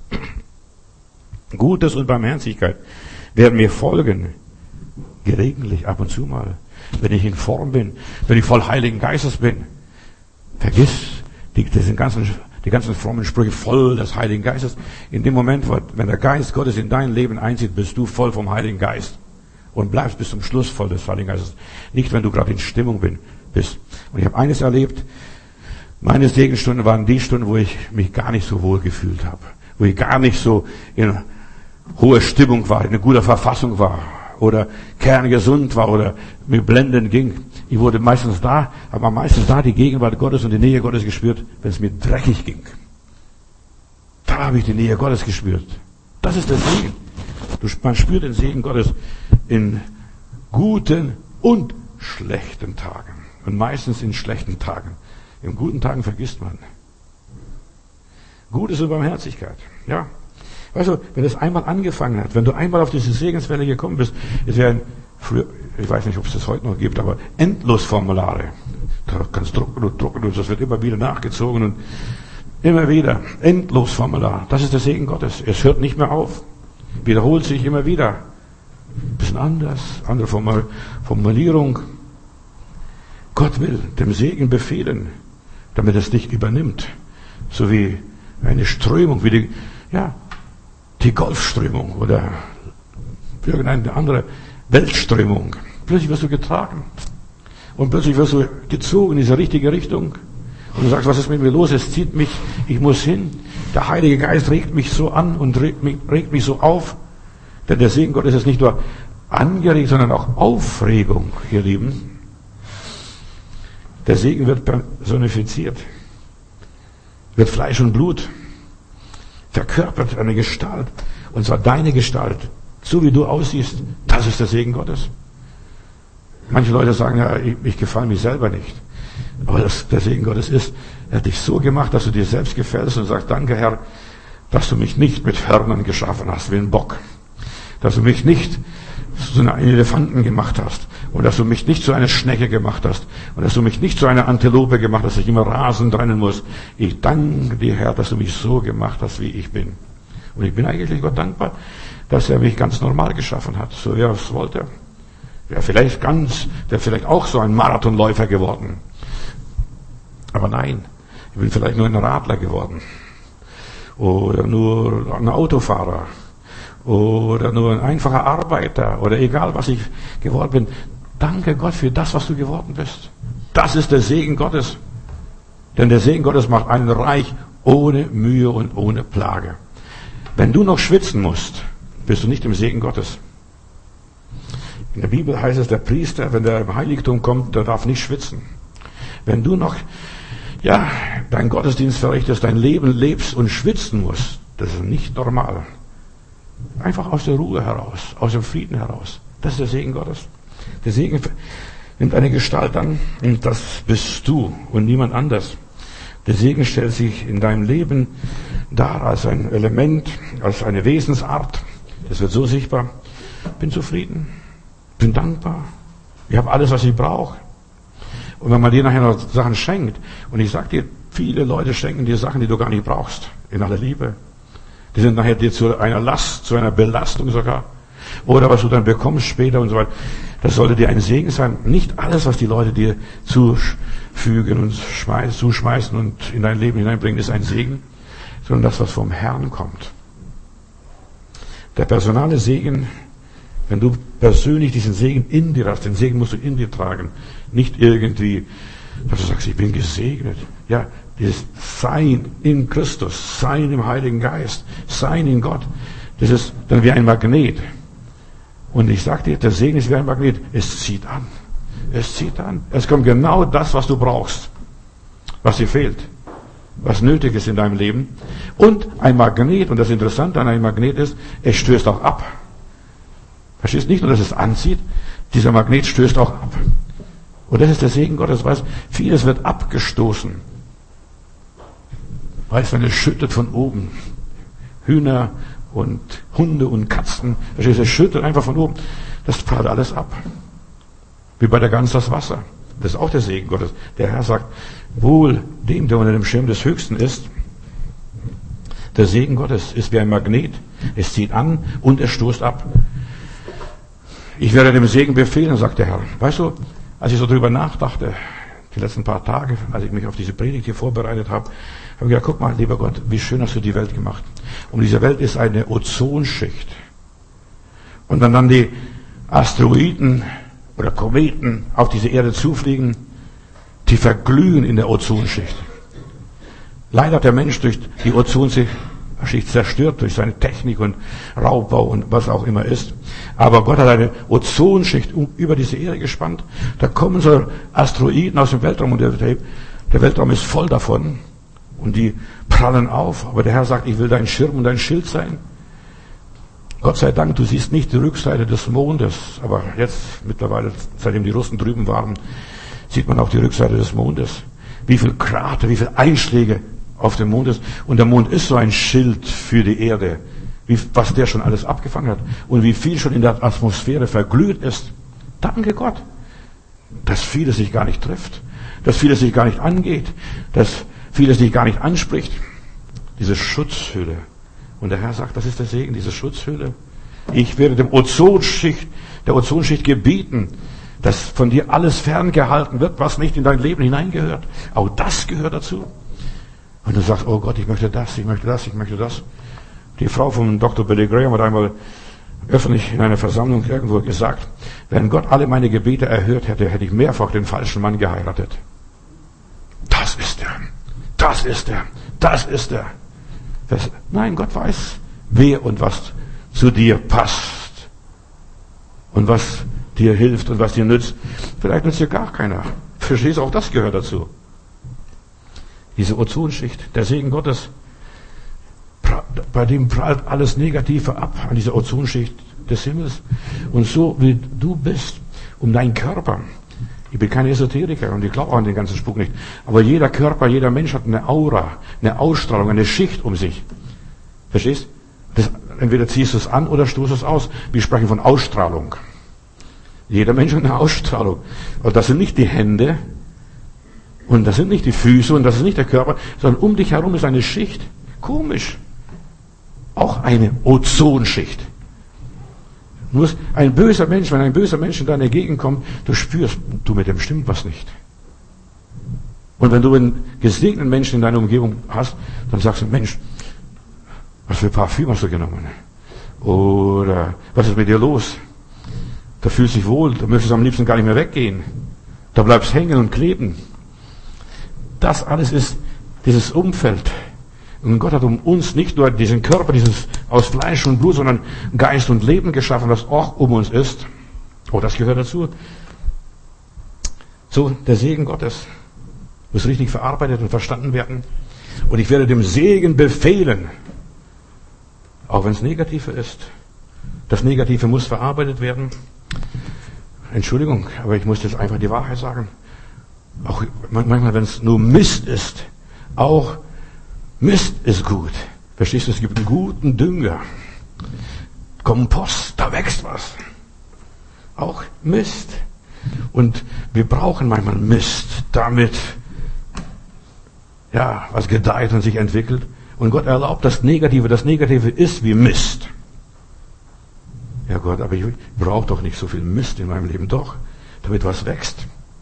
Gutes und Barmherzigkeit werden mir folgen. Gelegentlich, ab und zu mal. Wenn ich in Form bin, wenn ich voll Heiligen Geistes bin. Vergiss die, diesen ganzen, die ganzen frommen Sprüche voll des Heiligen Geistes. In dem Moment, wenn der Geist Gottes in dein Leben einzieht, bist du voll vom Heiligen Geist. Und bleibst bis zum Schluss voll des Heiligen Geistes. Nicht, wenn du gerade in Stimmung bin, bist. Und ich habe eines erlebt. Meine Segenstunden waren die Stunden, wo ich mich gar nicht so wohl gefühlt habe. Wo ich gar nicht so in hoher Stimmung war, in einer guten Verfassung war. Oder kerngesund war oder mir blendend ging. Ich wurde meistens da, aber meistens da die Gegenwart Gottes und die Nähe Gottes gespürt, wenn es mir dreckig ging. Da habe ich die Nähe Gottes gespürt. Das ist der Segen. Man spürt den Segen Gottes in guten und schlechten Tagen. Und meistens in schlechten Tagen. In guten Tagen vergisst man. Gutes und Barmherzigkeit. Ja. Weißt du, wenn es einmal angefangen hat, wenn du einmal auf diese Segenswelle gekommen bist, es wären früher, ich weiß nicht, ob es das heute noch gibt, aber Endlosformulare. Da kannst du drucken und drucken und das wird immer wieder nachgezogen und immer wieder. Endlosformular. Das ist der Segen Gottes. Es hört nicht mehr auf. Wiederholt sich immer wieder. Ein bisschen anders, andere Formulierung. Gott will dem Segen befehlen, damit es dich übernimmt. So wie eine Strömung, wie die, ja, die Golfströmung oder irgendeine andere Weltströmung. Plötzlich wirst du getragen. Und plötzlich wirst du gezogen in diese richtige Richtung. Und du sagst, was ist mit mir los? Es zieht mich, ich muss hin. Der Heilige Geist regt mich so an und regt mich, regt mich so auf. Denn der Segen Gottes ist nicht nur angeregt, sondern auch Aufregung, ihr Lieben. Der Segen wird personifiziert. Wird Fleisch und Blut. Verkörpert eine Gestalt. Und zwar deine Gestalt. So wie du aussiehst, das ist der Segen Gottes. Manche Leute sagen, ja, ich, ich gefalle mich selber nicht. Aber das, der Segen Gottes ist, er hat dich so gemacht, dass du dir selbst gefällst und sagst, danke Herr, dass du mich nicht mit Hörnern geschaffen hast, wie ein Bock. Dass du mich nicht zu einem Elefanten gemacht hast. Und dass du mich nicht zu einer Schnecke gemacht hast. Und dass du mich nicht zu einer Antilope gemacht hast, dass ich immer rasend rennen muss. Ich danke dir, Herr, dass du mich so gemacht hast, wie ich bin. Und ich bin eigentlich Gott dankbar, dass er mich ganz normal geschaffen hat, so wie er es wollte. Wäre vielleicht ganz, wäre vielleicht auch so ein Marathonläufer geworden. Aber nein, ich bin vielleicht nur ein Radler geworden. Oder nur ein Autofahrer. Oder nur ein einfacher Arbeiter. Oder egal, was ich geworden bin. Danke Gott für das, was du geworden bist. Das ist der Segen Gottes. Denn der Segen Gottes macht einen reich ohne Mühe und ohne Plage. Wenn du noch schwitzen musst, bist du nicht im Segen Gottes. In der Bibel heißt es, der Priester, wenn der im Heiligtum kommt, der darf nicht schwitzen. Wenn du noch, ja, deinen Gottesdienst verrichtest, dein Leben lebst und schwitzen musst, das ist nicht normal. Einfach aus der Ruhe heraus, aus dem Frieden heraus. Das ist der Segen Gottes. Der Segen nimmt eine Gestalt an und das bist du und niemand anders. Der Segen stellt sich in deinem Leben dar als ein Element, als eine Wesensart. Das wird so sichtbar. Bin zufrieden, bin dankbar. Ich habe alles, was ich brauche. Und wenn man dir nachher noch Sachen schenkt, und ich sag dir, viele Leute schenken dir Sachen, die du gar nicht brauchst, in aller Liebe. Die sind nachher dir zu einer Last, zu einer Belastung sogar. Oder was du dann bekommst später und so weiter. Das sollte dir ein Segen sein. Nicht alles, was die Leute dir zufügen und schmeißen, zuschmeißen und in dein Leben hineinbringen, ist ein Segen, sondern das, was vom Herrn kommt. Der personale Segen, wenn du persönlich diesen Segen in dir hast, den Segen musst du in dir tragen. Nicht irgendwie, dass du sagst, ich bin gesegnet. Ja, dieses Sein in Christus, Sein im Heiligen Geist, Sein in Gott, das ist dann wie ein Magnet. Und ich sage dir, der Segen ist wie ein Magnet. Es zieht an. Es zieht an. Es kommt genau das, was du brauchst. Was dir fehlt. Was nötig ist in deinem Leben. Und ein Magnet, und das Interessante an einem Magnet ist, es stößt auch ab. Verstehst du? Nicht nur, dass es anzieht, dieser Magnet stößt auch ab. Und das ist der Segen Gottes. Weißt, vieles wird abgestoßen. Weißt, wenn es schüttet von oben. Hühner und Hunde und Katzen, verstehst du, es schüttet einfach von oben. Das prallt alles ab. Wie bei der Gans das Wasser. Das ist auch der Segen Gottes. Der Herr sagt, wohl dem, der unter dem Schirm des Höchsten ist. Der Segen Gottes ist wie ein Magnet. Es zieht an und es stoßt ab. Ich werde dem Segen befehlen, sagt der Herr. Weißt du, als ich so drüber nachdachte, die letzten paar Tage, als ich mich auf diese Predigt hier vorbereitet habe, habe ich gedacht, guck mal, lieber Gott, wie schön hast du die Welt gemacht. Und diese Welt ist eine Ozonschicht. Und wenn dann die Asteroiden oder Kometen auf diese Erde zufliegen, die verglühen in der Ozonschicht. Leider hat der Mensch durch die Ozonschicht zerstört, durch seine Technik und Raubbau und was auch immer ist. Aber Gott hat eine Ozonschicht über diese Erde gespannt. Da kommen so Asteroiden aus dem Weltraum und der, der Weltraum ist voll davon. Und die prallen auf. Aber der Herr sagt, ich will dein Schirm und dein Schild sein. Gott sei Dank, du siehst nicht die Rückseite des Mondes. Aber jetzt, mittlerweile, seitdem die Russen drüben waren, sieht man auch die Rückseite des Mondes. Wie viel Krater, wie viel Einschläge auf dem Mond ist. Und der Mond ist so ein Schild für die Erde. Wie, was der schon alles abgefangen hat. Und wie viel schon in der Atmosphäre verglüht ist. Danke Gott. Dass vieles sich gar nicht trifft. Dass vieles sich gar nicht angeht. Dass vieles sich gar nicht anspricht. Diese Schutzhülle. Und der Herr sagt, das ist der Segen, diese Schutzhülle. Ich werde dem Ozonschicht, der Ozonschicht gebieten, dass von dir alles ferngehalten wird, was nicht in dein Leben hineingehört. Auch das gehört dazu. Und du sagst, oh Gott, ich möchte das, ich möchte das, ich möchte das. Die Frau von Doktor Billy Graham hat einmal öffentlich in einer Versammlung irgendwo gesagt, wenn Gott alle meine Gebete erhört hätte, hätte ich mehrfach den falschen Mann geheiratet. Das ist er. Das ist er. Das ist er. Das, nein, Gott weiß, wer und was zu dir passt. Und was dir hilft und was dir nützt. Vielleicht nützt dir gar keiner. Verstehst du, auch das gehört dazu. Diese Ozonschicht, der Segen Gottes, bei dem prallt alles Negative ab an dieser Ozonschicht des Himmels. Und so wie du bist, um deinen Körper. Ich bin kein Esoteriker und ich glaube auch an den ganzen Spuk nicht. Aber jeder Körper, jeder Mensch hat eine Aura, eine Ausstrahlung, eine Schicht um sich. Verstehst? Das, entweder ziehst du es an oder stoßt es aus. Wir sprechen von Ausstrahlung. Jeder Mensch hat eine Ausstrahlung. Und das sind nicht die Hände und das sind nicht die Füße und das ist nicht der Körper, sondern um dich herum ist eine Schicht. Komisch. Auch eine Ozonschicht. Nur ein böser Mensch, wenn ein böser Mensch in deine Gegend kommt, du spürst, du, mit dem stimmt was nicht. Und wenn du einen gesegneten Menschen in deiner Umgebung hast, dann sagst du, Mensch, was für Parfüm hast du genommen? Oder was ist mit dir los? Da fühlst du dich wohl, da möchtest du am liebsten gar nicht mehr weggehen. Da bleibst hängen und kleben. Das alles ist dieses Umfeld. Und Gott hat um uns nicht nur diesen Körper, dieses aus Fleisch und Blut, sondern Geist und Leben geschaffen, was auch um uns ist. Oh, das gehört dazu. So, der Segen Gottes muss richtig verarbeitet und verstanden werden. Und ich werde dem Segen befehlen, auch wenn es negativ ist. Das Negative muss verarbeitet werden. Entschuldigung, aber ich muss jetzt einfach die Wahrheit sagen. Auch manchmal, wenn es nur Mist ist, auch Mist ist gut. Verstehst du, es gibt einen guten Dünger. Kompost, da wächst was. Auch Mist. Und wir brauchen manchmal Mist, damit ja, was gedeiht und sich entwickelt. Und Gott erlaubt das Negative. Das Negative ist wie Mist. Ja Gott, aber ich brauche doch nicht so viel Mist in meinem Leben. Doch, damit was wächst.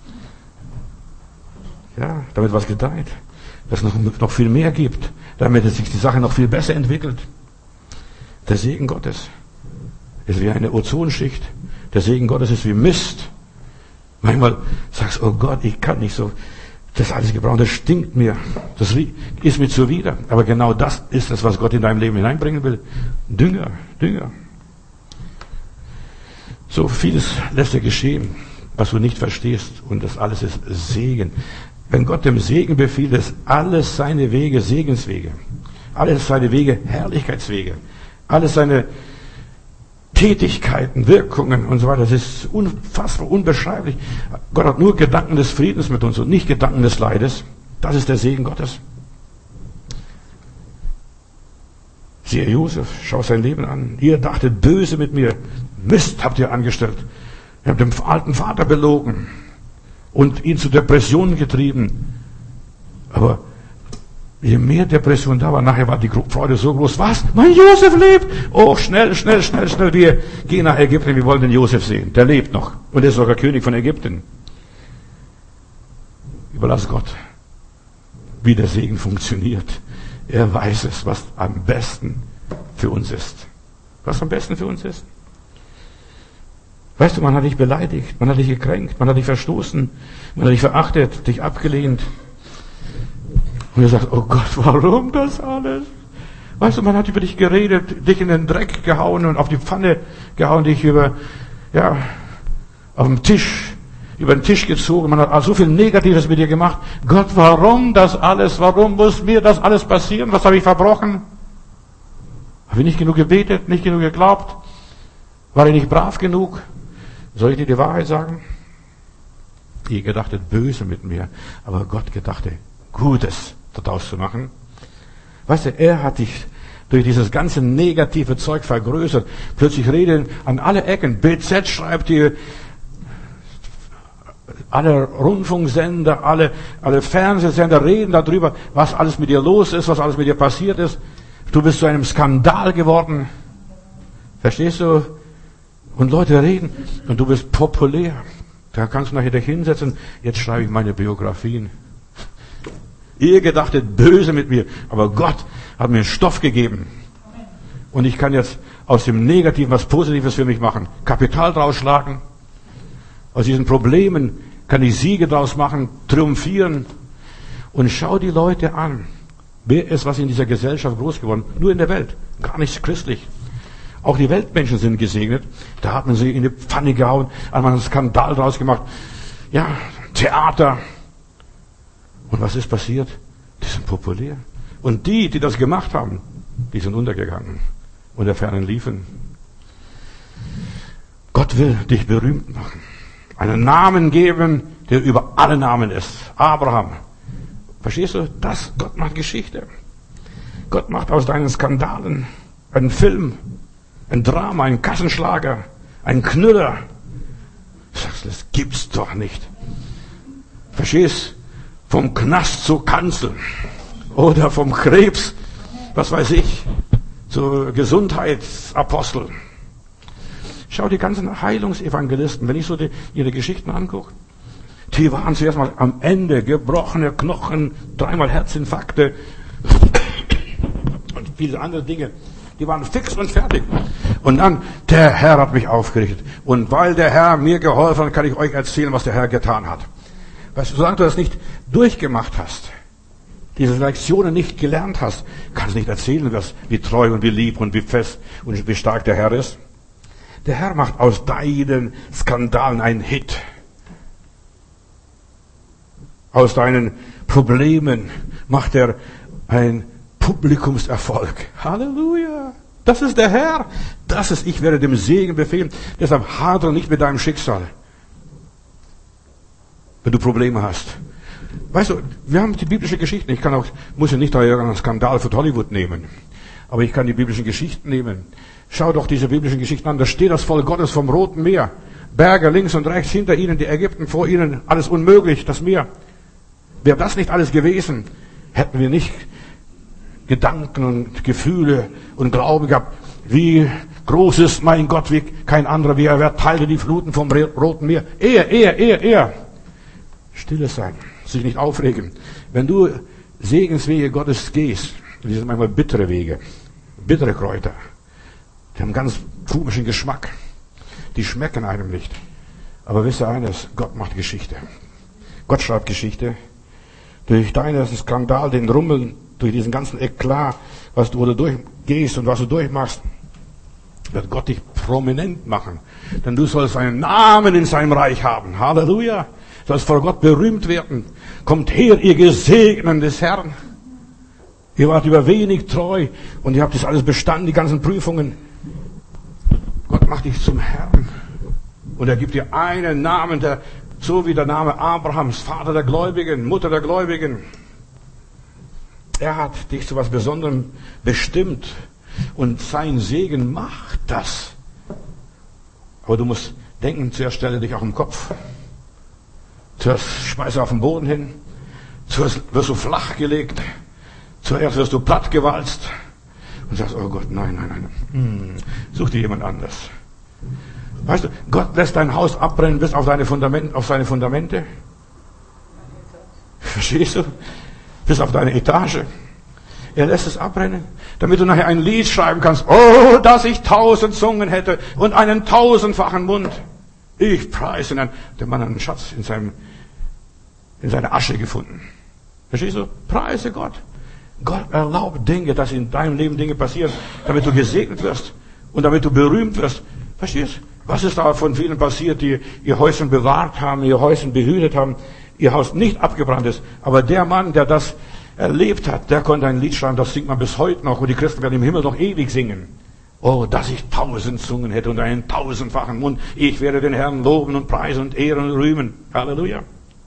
Ja, damit was gedeiht. Dass es noch, noch viel mehr gibt. Damit es sich die Sache noch viel besser entwickelt. Der Segen Gottes ist wie eine Ozonschicht. Der Segen Gottes ist wie Mist. Manchmal sagst du, oh Gott, ich kann nicht so das alles gebrauchen, das stinkt mir, das ist mir zuwider. Aber genau das ist es, was Gott in dein Leben hineinbringen will. Dünger, Dünger. So vieles lässt er geschehen, was du nicht verstehst. Und das alles ist Segen. Wenn Gott dem Segen befiehlt, ist alles seine Wege Segenswege. Alles seine Wege Herrlichkeitswege. Alles seine Tätigkeiten, Wirkungen und so weiter. Das ist unfassbar, unbeschreiblich. Gott hat nur Gedanken des Friedens mit uns und nicht Gedanken des Leides. Das ist der Segen Gottes. Siehe Josef, schau sein Leben an. Ihr dachtet böse mit mir. Mist habt ihr angestellt. Ihr habt den alten Vater belogen und ihn zu Depressionen getrieben. Aber je mehr Depression da war, nachher war die Freude so groß. Was? Mein Josef lebt! Oh, schnell, schnell, schnell, schnell. Wir gehen nach Ägypten, wir wollen den Josef sehen. Der lebt noch. Und er ist sogar König von Ägypten. Überlass Gott, wie der Segen funktioniert. Er weiß es, was am besten für uns ist. Was am besten für uns ist. Weißt du, man hat dich beleidigt, man hat dich gekränkt, man hat dich verstoßen, man hat dich verachtet, dich abgelehnt. Und er sagt, oh Gott, warum das alles? Weißt du, man hat über dich geredet, dich in den Dreck gehauen und auf die Pfanne gehauen, dich über, ja, auf dem Tisch, über den Tisch gezogen. Man hat so viel Negatives mit dir gemacht. Gott, warum das alles? Warum muss mir das alles passieren? Was habe ich verbrochen? Habe ich nicht genug gebetet, nicht genug geglaubt? War ich nicht brav genug? Soll ich dir die Wahrheit sagen? Ihr gedachtet böse mit mir, aber Gott gedachte Gutes daraus zu machen. Weißt du, er hat dich durch dieses ganze negative Zeug vergrößert. Plötzlich reden an alle Ecken. B Z schreibt dir, alle Rundfunksender, alle, alle Fernsehsender reden darüber, was alles mit dir los ist, was alles mit dir passiert ist. Du bist zu einem Skandal geworden. Verstehst du? Und Leute reden und du bist populär. Da kannst du nachher dich hinsetzen. Jetzt schreibe ich meine Biografien. Ihr gedachtet böse mit mir, aber Gott hat mir Stoff gegeben. Und ich kann jetzt aus dem Negativen was Positives für mich machen. Kapital draus schlagen. Aus diesen Problemen kann ich Siege draus machen, triumphieren. Und schau die Leute an. Wer ist was in dieser Gesellschaft groß geworden? Nur in der Welt. Gar nicht christlich. Auch die Weltmenschen sind gesegnet. Da hat man sie in die Pfanne gehauen, hat man einen Skandal draus gemacht. Ja, Theater. Und was ist passiert? Die sind populär. Und die, die das gemacht haben, die sind untergegangen und der Fernen liefen. Gott will dich berühmt machen. Einen Namen geben, der über alle Namen ist. Abraham. Verstehst du? Das, Gott macht Geschichte. Gott macht aus deinen Skandalen einen Film, ein Drama, einen Kassenschlager, einen Knüller. Du sagst, das gibt's doch nicht. Verstehst? Vom Knast zur Kanzel. Oder vom Krebs, was weiß ich, zur Gesundheitsapostel. Schau die ganzen Heilungsevangelisten, wenn ich so die, ihre Geschichten angucke. Die waren zuerst mal am Ende, gebrochene Knochen, dreimal Herzinfarkte und viele andere Dinge. Die waren fix und fertig. Und dann, der Herr hat mich aufgerichtet. Und weil der Herr mir geholfen hat, kann ich euch erzählen, was der Herr getan hat. Weißt du, solange du das nicht durchgemacht hast, diese Lektionen nicht gelernt hast, kannst du nicht erzählen, was, wie treu und wie lieb und wie fest und wie stark der Herr ist. Der Herr macht aus deinen Skandalen einen Hit. Aus deinen Problemen macht er ein Publikumserfolg. Halleluja! Das ist der Herr. Das ist, ich werde dem Segen befehlen. Deshalb hadere nicht mit deinem Schicksal, wenn du Probleme hast. Weißt du, wir haben die biblischen Geschichten. Ich kann auch, muss ja nicht da irgendeinen Skandal von Hollywood nehmen. Aber ich kann die biblischen Geschichten nehmen. Schau doch diese biblischen Geschichten an. Da steht das Volk Gottes vom Roten Meer. Berge links und rechts, hinter ihnen die Ägypten, vor ihnen alles unmöglich, das Meer. Wäre das nicht alles gewesen, hätten wir nicht Gedanken und Gefühle und Glauben gehabt. Wie groß ist mein Gott, wie kein anderer, wie er wird, teilte die Fluten vom Roten Meer. Er, er, er, er. Stille sein, sich nicht aufregen. Wenn du Segenswege Gottes gehst, die sind manchmal bittere Wege, bittere Kräuter, die haben ganz komischen Geschmack. Die schmecken einem nicht. Aber wisst ihr eines, Gott macht Geschichte. Gott schreibt Geschichte. Durch deinen Skandal, den Rummel, durch diesen ganzen Eklat, was du, wo du durchgehst und was du durchmachst, wird Gott dich prominent machen. Denn du sollst einen Namen in seinem Reich haben. Halleluja. Du sollst vor Gott berühmt werden. Kommt her, ihr Gesegneten des Herrn. Ihr wart über wenig treu und ihr habt das alles bestanden, die ganzen Prüfungen. Gott macht dich zum Herrn. Und er gibt dir einen Namen, der so wie der Name Abrahams, Vater der Gläubigen, Mutter der Gläubigen. Er hat dich zu was Besonderem bestimmt. Und sein Segen macht das. Aber du musst denken, zuerst stelle dich auch im Kopf. Zuerst schmeiße auf den Boden hin. Zuerst wirst du flach gelegt. Zuerst wirst du plattgewalzt. Und sagst, oh Gott, nein, nein, nein. Hm, such dir jemand anders. Weißt du, Gott lässt dein Haus abbrennen bis auf, deine Fundament, auf seine Fundamente. Verstehst du? Bis auf deine Etage. Er lässt es abbrennen, damit du nachher ein Lied schreiben kannst. Oh, dass ich tausend Zungen hätte und einen tausendfachen Mund. Ich preise ihn. Der Mann hat einen Schatz in seinem, in seiner Asche gefunden. Verstehst du? Preise Gott. Gott erlaubt Dinge, dass in deinem Leben Dinge passieren, damit du gesegnet wirst und damit du berühmt wirst. Verstehst du? Was ist da von vielen passiert, die ihr Häuschen bewahrt haben, ihr Häuschen behütet haben, ihr Haus nicht abgebrannt ist. Aber der Mann, der das erlebt hat, der konnte ein Lied schreiben, das singt man bis heute noch und die Christen werden im Himmel noch ewig singen. Oh, dass ich tausend Zungen hätte und einen tausendfachen Mund. Ich werde den Herrn loben und preisen und ehren und rühmen. Halleluja.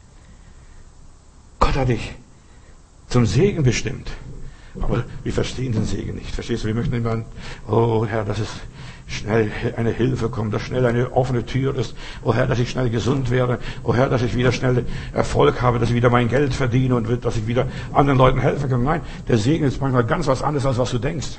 Gott hat dich zum Segen bestimmt. Aber wir verstehen den Segen nicht. Verstehst du? Wir möchten immer, oh Herr, dass es schnell eine Hilfe kommt, dass schnell eine offene Tür ist. Oh Herr, dass ich schnell gesund werde. Oh Herr, dass ich wieder schnell Erfolg habe, dass ich wieder mein Geld verdiene und dass ich wieder anderen Leuten helfen kann. Nein, der Segen ist manchmal ganz was anderes, als was du denkst.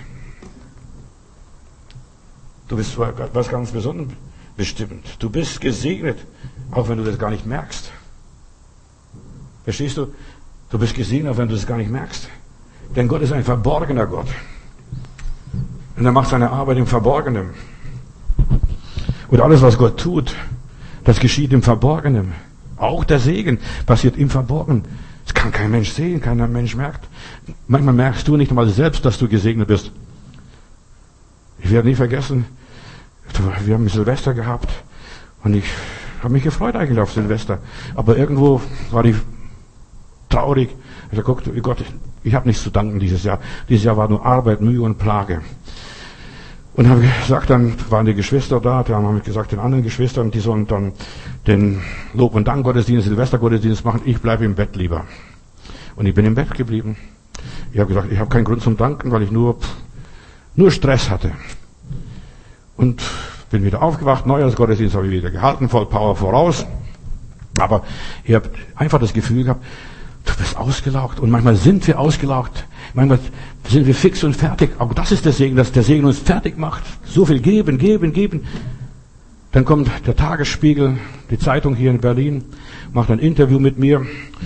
Du bist was ganz Besonderes bestimmt. Du bist gesegnet, auch wenn du das gar nicht merkst. Verstehst du? Du bist gesegnet, auch wenn du das gar nicht merkst. Denn Gott ist ein verborgener Gott. Und er macht seine Arbeit im Verborgenen. Und alles, was Gott tut, das geschieht im Verborgenen. Auch der Segen passiert im Verborgenen. Das kann kein Mensch sehen, kein Mensch merkt. Manchmal merkst du nicht einmal selbst, dass du gesegnet bist. Ich werde nie vergessen, wir haben Silvester gehabt und ich habe mich gefreut eigentlich auf Silvester. Aber irgendwo war ich traurig. Ich habe gesagt, Gott, ich habe nichts zu danken dieses Jahr. Dieses Jahr war nur Arbeit, Mühe und Plage. Und habe gesagt, dann waren die Geschwister da, dann haben wir gesagt, den anderen Geschwistern, die sollen dann den Lob- und Dankgottesdienst, Silvestergottesdienst machen. Ich bleibe im Bett lieber. Und ich bin im Bett geblieben. Ich habe gesagt, ich habe keinen Grund zum Danken, weil ich nur, nur Stress hatte. Und bin wieder aufgewacht, Neujahrsgottesdienst habe ich wieder gehalten, voll Power voraus. Aber ich habe einfach das Gefühl gehabt, du bist ausgelaugt. Und manchmal sind wir ausgelaugt. Manchmal sind wir fix und fertig. Aber das ist der Segen, dass der Segen uns fertig macht. So viel geben, geben, geben. Dann kommt der Tagesspiegel, die Zeitung hier in Berlin, macht ein Interview mit mir.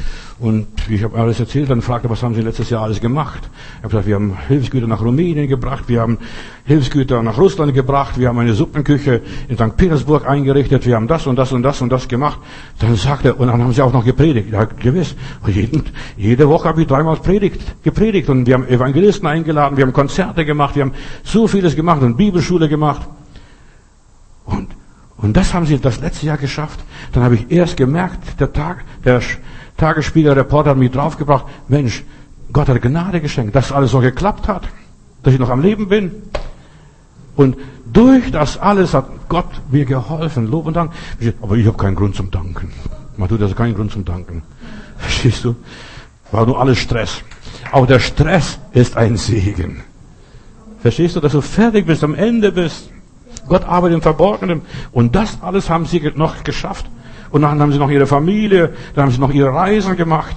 Und ich habe alles erzählt, dann fragte er, was haben Sie letztes Jahr alles gemacht? Ich habe gesagt, wir haben Hilfsgüter nach Rumänien gebracht, wir haben Hilfsgüter nach Russland gebracht, wir haben eine Suppenküche in Sankt Petersburg eingerichtet, wir haben das und das und das und das gemacht. Dann sagt er, und dann haben Sie auch noch gepredigt. Ja, gewiss. Jeden, jede Woche habe ich dreimal predigt, gepredigt und wir haben Evangelisten eingeladen, wir haben Konzerte gemacht, wir haben so vieles gemacht und Bibelschule gemacht. Und, und das haben Sie das letzte Jahr geschafft. Dann habe ich erst gemerkt, der Tag, der Tagesspiegel-Reporter hat mich draufgebracht, Mensch, Gott hat Gnade geschenkt, dass alles so geklappt hat, dass ich noch am Leben bin. Und durch das alles hat Gott mir geholfen, Lob und Dank. Aber ich habe keinen Grund zum Danken. Man tut also keinen Grund zum Danken. Verstehst du? War nur alles Stress. Auch der Stress ist ein Segen. Verstehst du, dass du fertig bist, am Ende bist? Gott arbeitet im Verborgenen. Und das alles haben sie noch geschafft. Und dann haben sie noch ihre Familie, dann haben sie noch ihre Reisen gemacht.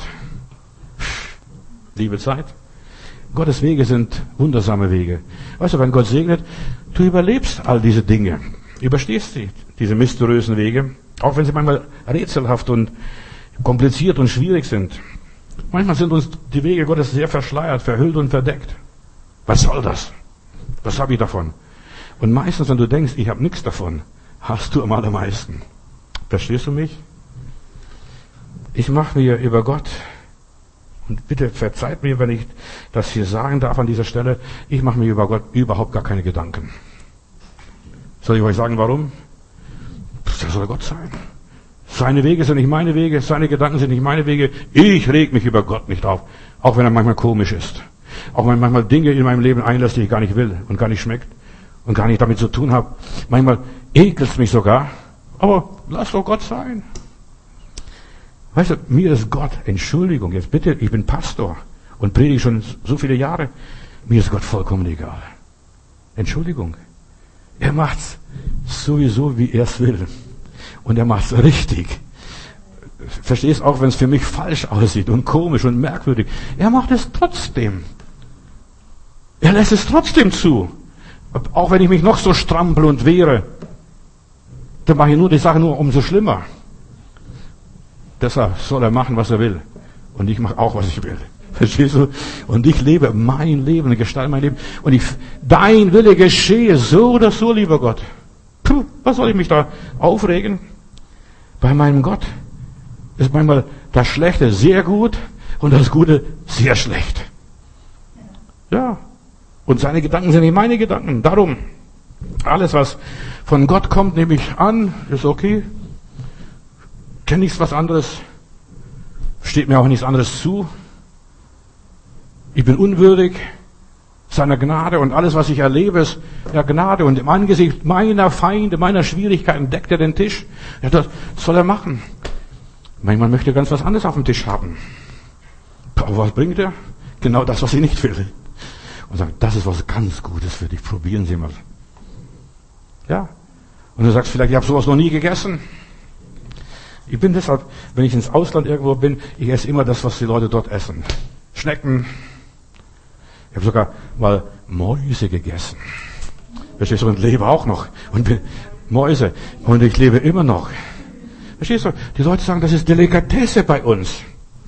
Liebe Zeit. Gottes Wege sind wundersame Wege. Weißt du, wenn Gott segnet, du überlebst all diese Dinge. Überstehst sie, diese mysteriösen Wege. Auch wenn sie manchmal rätselhaft und kompliziert und schwierig sind. Manchmal sind uns die Wege Gottes sehr verschleiert, verhüllt und verdeckt. Was soll das? Was habe ich davon? Und meistens, wenn du denkst, ich habe nichts davon, hast du am allermeisten. Verstehst du mich? Ich mache mir über Gott, und bitte verzeiht mir, wenn ich das hier sagen darf an dieser Stelle, ich mache mir über Gott überhaupt gar keine Gedanken. Soll ich euch sagen, warum? Das soll Gott sein. Seine Wege sind nicht meine Wege, seine Gedanken sind nicht meine Wege. Ich reg mich über Gott nicht auf, auch wenn er manchmal komisch ist. Auch wenn er manchmal Dinge in meinem Leben einlässt, die ich gar nicht will und gar nicht schmeckt und gar nicht damit zu tun habe. Manchmal ekelt es mich sogar. Aber lass doch Gott sein. Weißt du, mir ist Gott, Entschuldigung, jetzt bitte, ich bin Pastor und predige schon so viele Jahre, mir ist Gott vollkommen egal. Entschuldigung. Er macht's sowieso, wie er es will. Und er macht's richtig. Verstehst, auch wenn es für mich falsch aussieht und komisch und merkwürdig. Er macht es trotzdem. Er lässt es trotzdem zu. Auch wenn ich mich noch so strampel und wehre. Dann mache ich nur die Sache nur umso schlimmer. Deshalb soll er machen, was er will. Und ich mache auch, was ich will. Verstehst du? Und ich lebe mein Leben, ich gestalte mein Leben. Und ich, dein Wille geschehe, so oder so, lieber Gott. Puh, was soll ich mich da aufregen? Bei meinem Gott ist manchmal das Schlechte sehr gut und das Gute sehr schlecht. Ja. Und seine Gedanken sind nicht meine Gedanken. Darum, alles, was von Gott kommt, nehme ich an, ist okay. Kenne nichts was anderes. Steht mir auch nichts anderes zu. Ich bin unwürdig seiner Gnade und alles, was ich erlebe, ist ja Gnade. Und im Angesicht meiner Feinde, meiner Schwierigkeiten deckt er den Tisch. Ja, das soll er machen. Manchmal möchte er ganz was anderes auf dem Tisch haben. Aber was bringt er? Genau das, was ich nicht will. Und sagt, das ist was ganz Gutes für dich. Probieren Sie mal. Ja. Und du sagst vielleicht, ich habe sowas noch nie gegessen. Ich bin deshalb, wenn ich ins Ausland irgendwo bin, ich esse immer das, was die Leute dort essen. Schnecken. Ich habe sogar mal Mäuse gegessen. Verstehst du? Und lebe auch noch. Und bin Mäuse. Und ich lebe immer noch. Verstehst du? Die Leute sagen, das ist Delikatesse bei uns.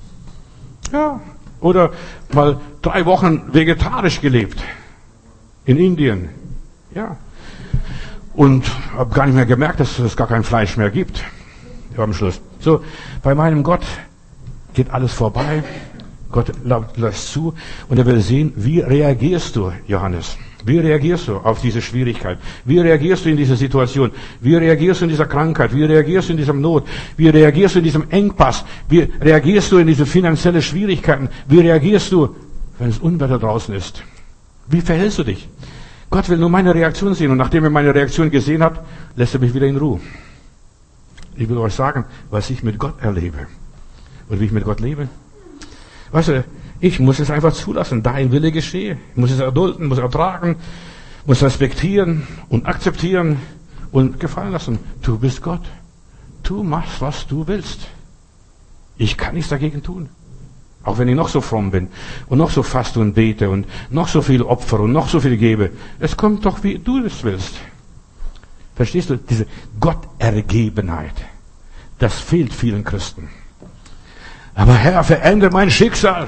Ja. Oder mal drei Wochen vegetarisch gelebt. In Indien. Ja. Und habe gar nicht mehr gemerkt, dass es gar kein Fleisch mehr gibt. Ja, am Schluss. So, bei meinem Gott geht alles vorbei. Gott lässt zu und er will sehen, wie reagierst du, Johannes? Wie reagierst du auf diese Schwierigkeit? Wie reagierst du in dieser Situation? Wie reagierst du in dieser Krankheit? Wie reagierst du in diesem Not? Wie reagierst du in diesem Engpass? Wie reagierst du in diese finanziellen Schwierigkeiten? Wie reagierst du, wenn es Unwetter draußen ist? Wie verhältst du dich? Gott will nur meine Reaktion sehen und nachdem er meine Reaktion gesehen hat, lässt er mich wieder in Ruhe. Ich will euch sagen, was ich mit Gott erlebe und wie ich mit Gott lebe. Weißt du, ich muss es einfach zulassen, dein Wille geschehe. Ich muss es erdulden, muss ertragen, muss respektieren und akzeptieren und gefallen lassen. Du bist Gott. Du machst, was du willst. Ich kann nichts dagegen tun. Auch wenn ich noch so fromm bin und noch so faste und bete und noch so viel Opfer und noch so viel gebe. Es kommt doch, wie du es willst. Verstehst du? Diese Gottergebenheit. Das fehlt vielen Christen. Aber Herr, verändere mein Schicksal.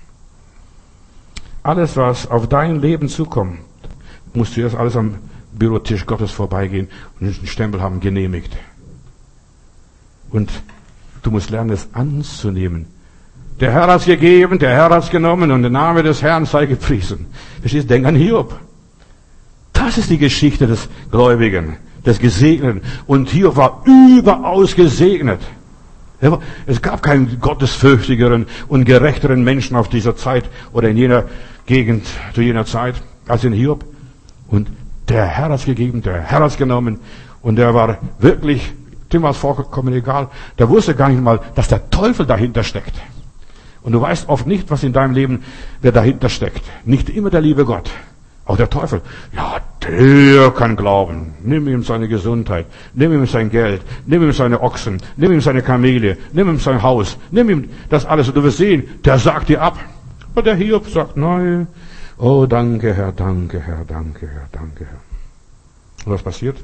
Alles, was auf dein Leben zukommt, musst du erst alles am Bürotisch Gottes vorbeigehen und einen Stempel haben, genehmigt. Und du musst lernen, es anzunehmen. Der Herr hat's gegeben, der Herr hat's genommen und der Name des Herrn sei gepriesen. Verstehst du? Denk an Hiob. Das ist die Geschichte des Gläubigen, des Gesegneten. Und Hiob war überaus gesegnet. Es gab keinen gottesfürchtigeren und gerechteren Menschen auf dieser Zeit oder in jener Gegend zu jener Zeit als in Hiob. Und der Herr hat's gegeben, der Herr hat's genommen und der war wirklich, dem war es vollkommen egal. Der wusste gar nicht mal, dass der Teufel dahinter steckt. Und du weißt oft nicht, was in deinem Leben, wer dahinter steckt. Nicht immer der liebe Gott. Auch der Teufel. Ja, der kann glauben. Nimm ihm seine Gesundheit. Nimm ihm sein Geld. Nimm ihm seine Ochsen. Nimm ihm seine Kamele. Nimm ihm sein Haus. Nimm ihm das alles. Und du wirst sehen, der sagt dir ab. Und der Hiob sagt, nein. Oh, danke, Herr, danke, Herr, danke, Herr, danke, Herr. Und was passiert?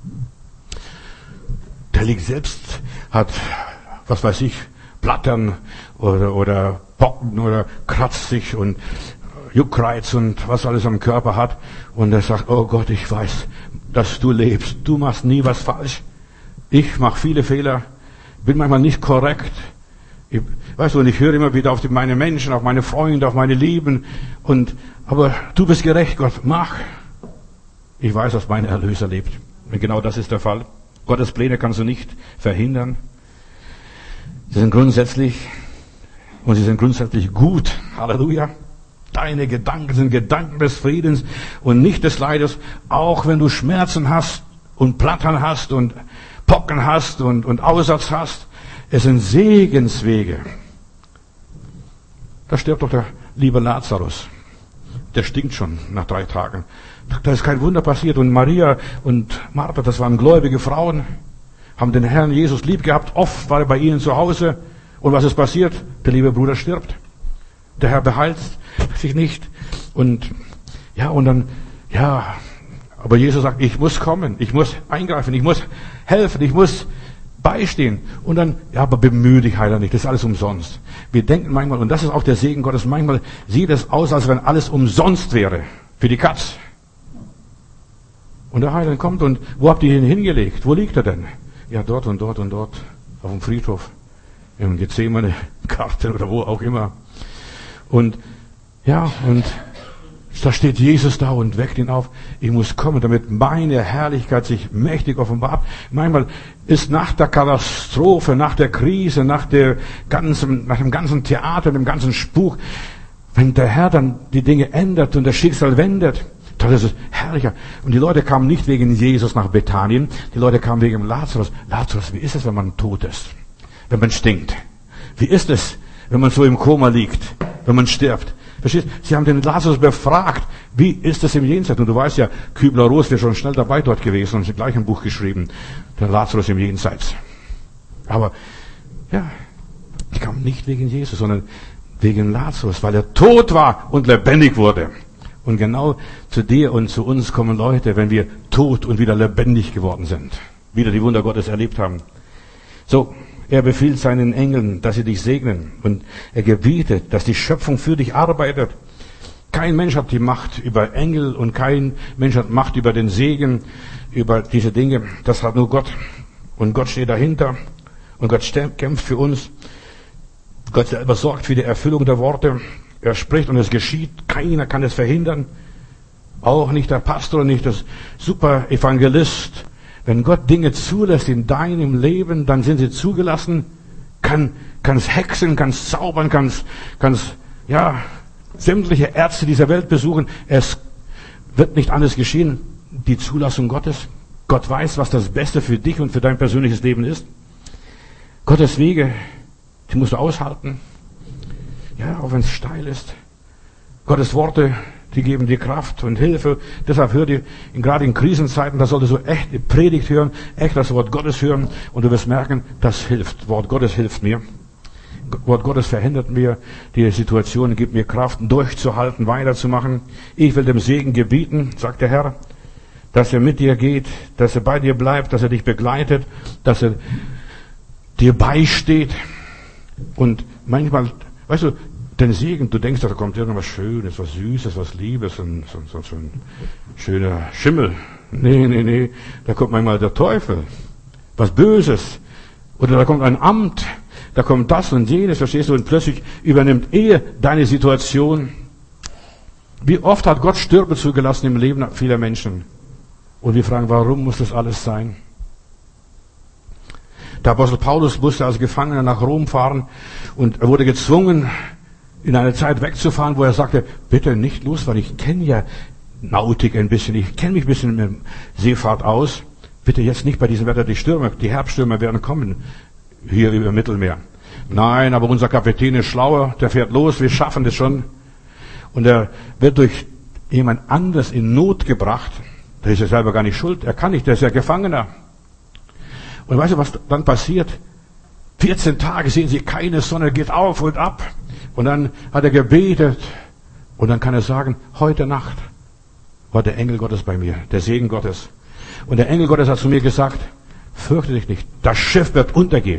Der liegt selbst, hat, was weiß ich, Blattern oder, oder Pocken oder kratzt sich und Juckreiz und was alles am Körper hat. Und er sagt, oh Gott, ich weiß, dass du lebst. Du machst nie was falsch. Ich mache viele Fehler, bin manchmal nicht korrekt. Ich, weißt du, und ich höre immer wieder auf die, meine Menschen, auf meine Freunde, auf meine Lieben. Und, aber du bist gerecht, Gott, mach. Ich weiß, dass mein Erlöser lebt. Und genau das ist der Fall. Gottes Pläne kannst du nicht verhindern. Sie sind grundsätzlich, und sie sind grundsätzlich gut. Halleluja. Deine Gedanken sind Gedanken des Friedens und nicht des Leides, auch wenn du Schmerzen hast und Plattern hast und Pocken hast und, und Aussatz hast. Es sind Segenswege. Da stirbt doch der liebe Lazarus. Der stinkt schon nach drei Tagen. Da ist kein Wunder passiert. Und Maria und Martha, das waren gläubige Frauen, haben den Herrn Jesus lieb gehabt. Oft war er bei ihnen zu Hause. Und was ist passiert? Der liebe Bruder stirbt. Der Herr beheilt sich nicht. Und, ja, und dann, ja, aber Jesus sagt, ich muss kommen, ich muss eingreifen, ich muss helfen, ich muss beistehen. Und dann, ja, aber bemühe dich, Heiler, nicht, das ist alles umsonst. Wir denken manchmal, und das ist auch der Segen Gottes, manchmal sieht es aus, als wenn alles umsonst wäre. Für die Katz. Und der Heiland kommt und, wo habt ihr ihn hingelegt? Wo liegt er denn? Ja, dort und dort und dort, auf dem Friedhof, im Gethsemane-Garten oder wo auch immer. Und, ja, und da steht Jesus da und weckt ihn auf. Ich muss kommen, damit meine Herrlichkeit sich mächtig offenbart. Manchmal ist nach der Katastrophe, nach der Krise, nach der ganzen, nach dem ganzen Theater, dem ganzen Spuk, wenn der Herr dann die Dinge ändert und das Schicksal wendet, dann ist es herrlicher. Und die Leute kamen nicht wegen Jesus nach Bethanien, die Leute kamen wegen Lazarus. Lazarus, wie ist es, wenn man tot ist? Wenn man stinkt? Wie ist es, wenn man so im Koma liegt? Wenn man stirbt? Verstehst? Sie haben den Lazarus befragt, wie ist es im Jenseits? Und du weißt ja, Kübler-Ross wäre schon schnell dabei dort gewesen und hat gleich ein Buch geschrieben, der Lazarus im Jenseits. Aber, ja, die kamen nicht wegen Jesus, sondern wegen Lazarus, weil er tot war und lebendig wurde. Und genau zu dir und zu uns kommen Leute, wenn wir tot und wieder lebendig geworden sind. Wieder die Wunder Gottes erlebt haben. So, er befiehlt seinen Engeln, dass sie dich segnen. Und er gebietet, dass die Schöpfung für dich arbeitet. Kein Mensch hat die Macht über Engel und kein Mensch hat Macht über den Segen, über diese Dinge. Das hat nur Gott. Und Gott steht dahinter. Und Gott kämpft für uns. Gott selber sorgt für die Erfüllung der Worte. Er spricht und es geschieht. Keiner kann es verhindern. Auch nicht der Pastor, nicht das Super-Evangelist. Wenn Gott Dinge zulässt in deinem Leben, dann sind sie zugelassen. Kann, kann es hexen, kann es zaubern, kann es, kann es, ja, sämtliche Ärzte dieser Welt besuchen. Es wird nicht anders geschehen. Die Zulassung Gottes. Gott weiß, was das Beste für dich und für dein persönliches Leben ist. Gottes Wege, die musst du aushalten. Ja, auch wenn es steil ist. Gottes Worte, die geben dir Kraft und Hilfe. Deshalb hör dir, gerade in Krisenzeiten, da solltest du echt die Predigt hören, echt das Wort Gottes hören und du wirst merken, das hilft. Wort Gottes hilft mir. Wort Gottes verhindert mir die Situation, gibt mir Kraft, durchzuhalten, weiterzumachen. Ich will dem Segen gebieten, sagt der Herr, dass er mit dir geht, dass er bei dir bleibt, dass er dich begleitet, dass er dir beisteht. Und manchmal, weißt du, den Segen, du denkst, da kommt irgendwas Schönes, was Süßes, was Liebes, und so, so, so ein schöner Schimmel. Nee, nee, nee, da kommt manchmal der Teufel, was Böses. Oder da kommt ein Amt, da kommt das und jenes, verstehst du, und plötzlich übernimmt er deine Situation. Wie oft hat Gott Stürme zugelassen im Leben vieler Menschen? Und wir fragen, warum muss das alles sein? Der Apostel Paulus musste als Gefangener nach Rom fahren und er wurde gezwungen, in eine Zeit wegzufahren, wo er sagte, bitte nicht losfahren, ich kenne ja Nautik ein bisschen, ich kenne mich ein bisschen mit Seefahrt aus. Bitte jetzt nicht bei diesem Wetter, die Stürme, die Herbststürme werden kommen, hier über dem Mittelmeer. Nein, aber unser Kapitän ist schlauer, der fährt los, wir schaffen das schon. Und er wird durch jemand anderes in Not gebracht, der ist ja selber gar nicht schuld, er kann nicht, der ist ja Gefangener. Und weißt du, was dann passiert? vierzehn Tage sehen sie keine Sonne, geht auf und ab. Und dann hat er gebetet. Und dann kann er sagen, heute Nacht war der Engel Gottes bei mir, der Segen Gottes. Und der Engel Gottes hat zu mir gesagt, fürchte dich nicht, das Schiff wird untergehen.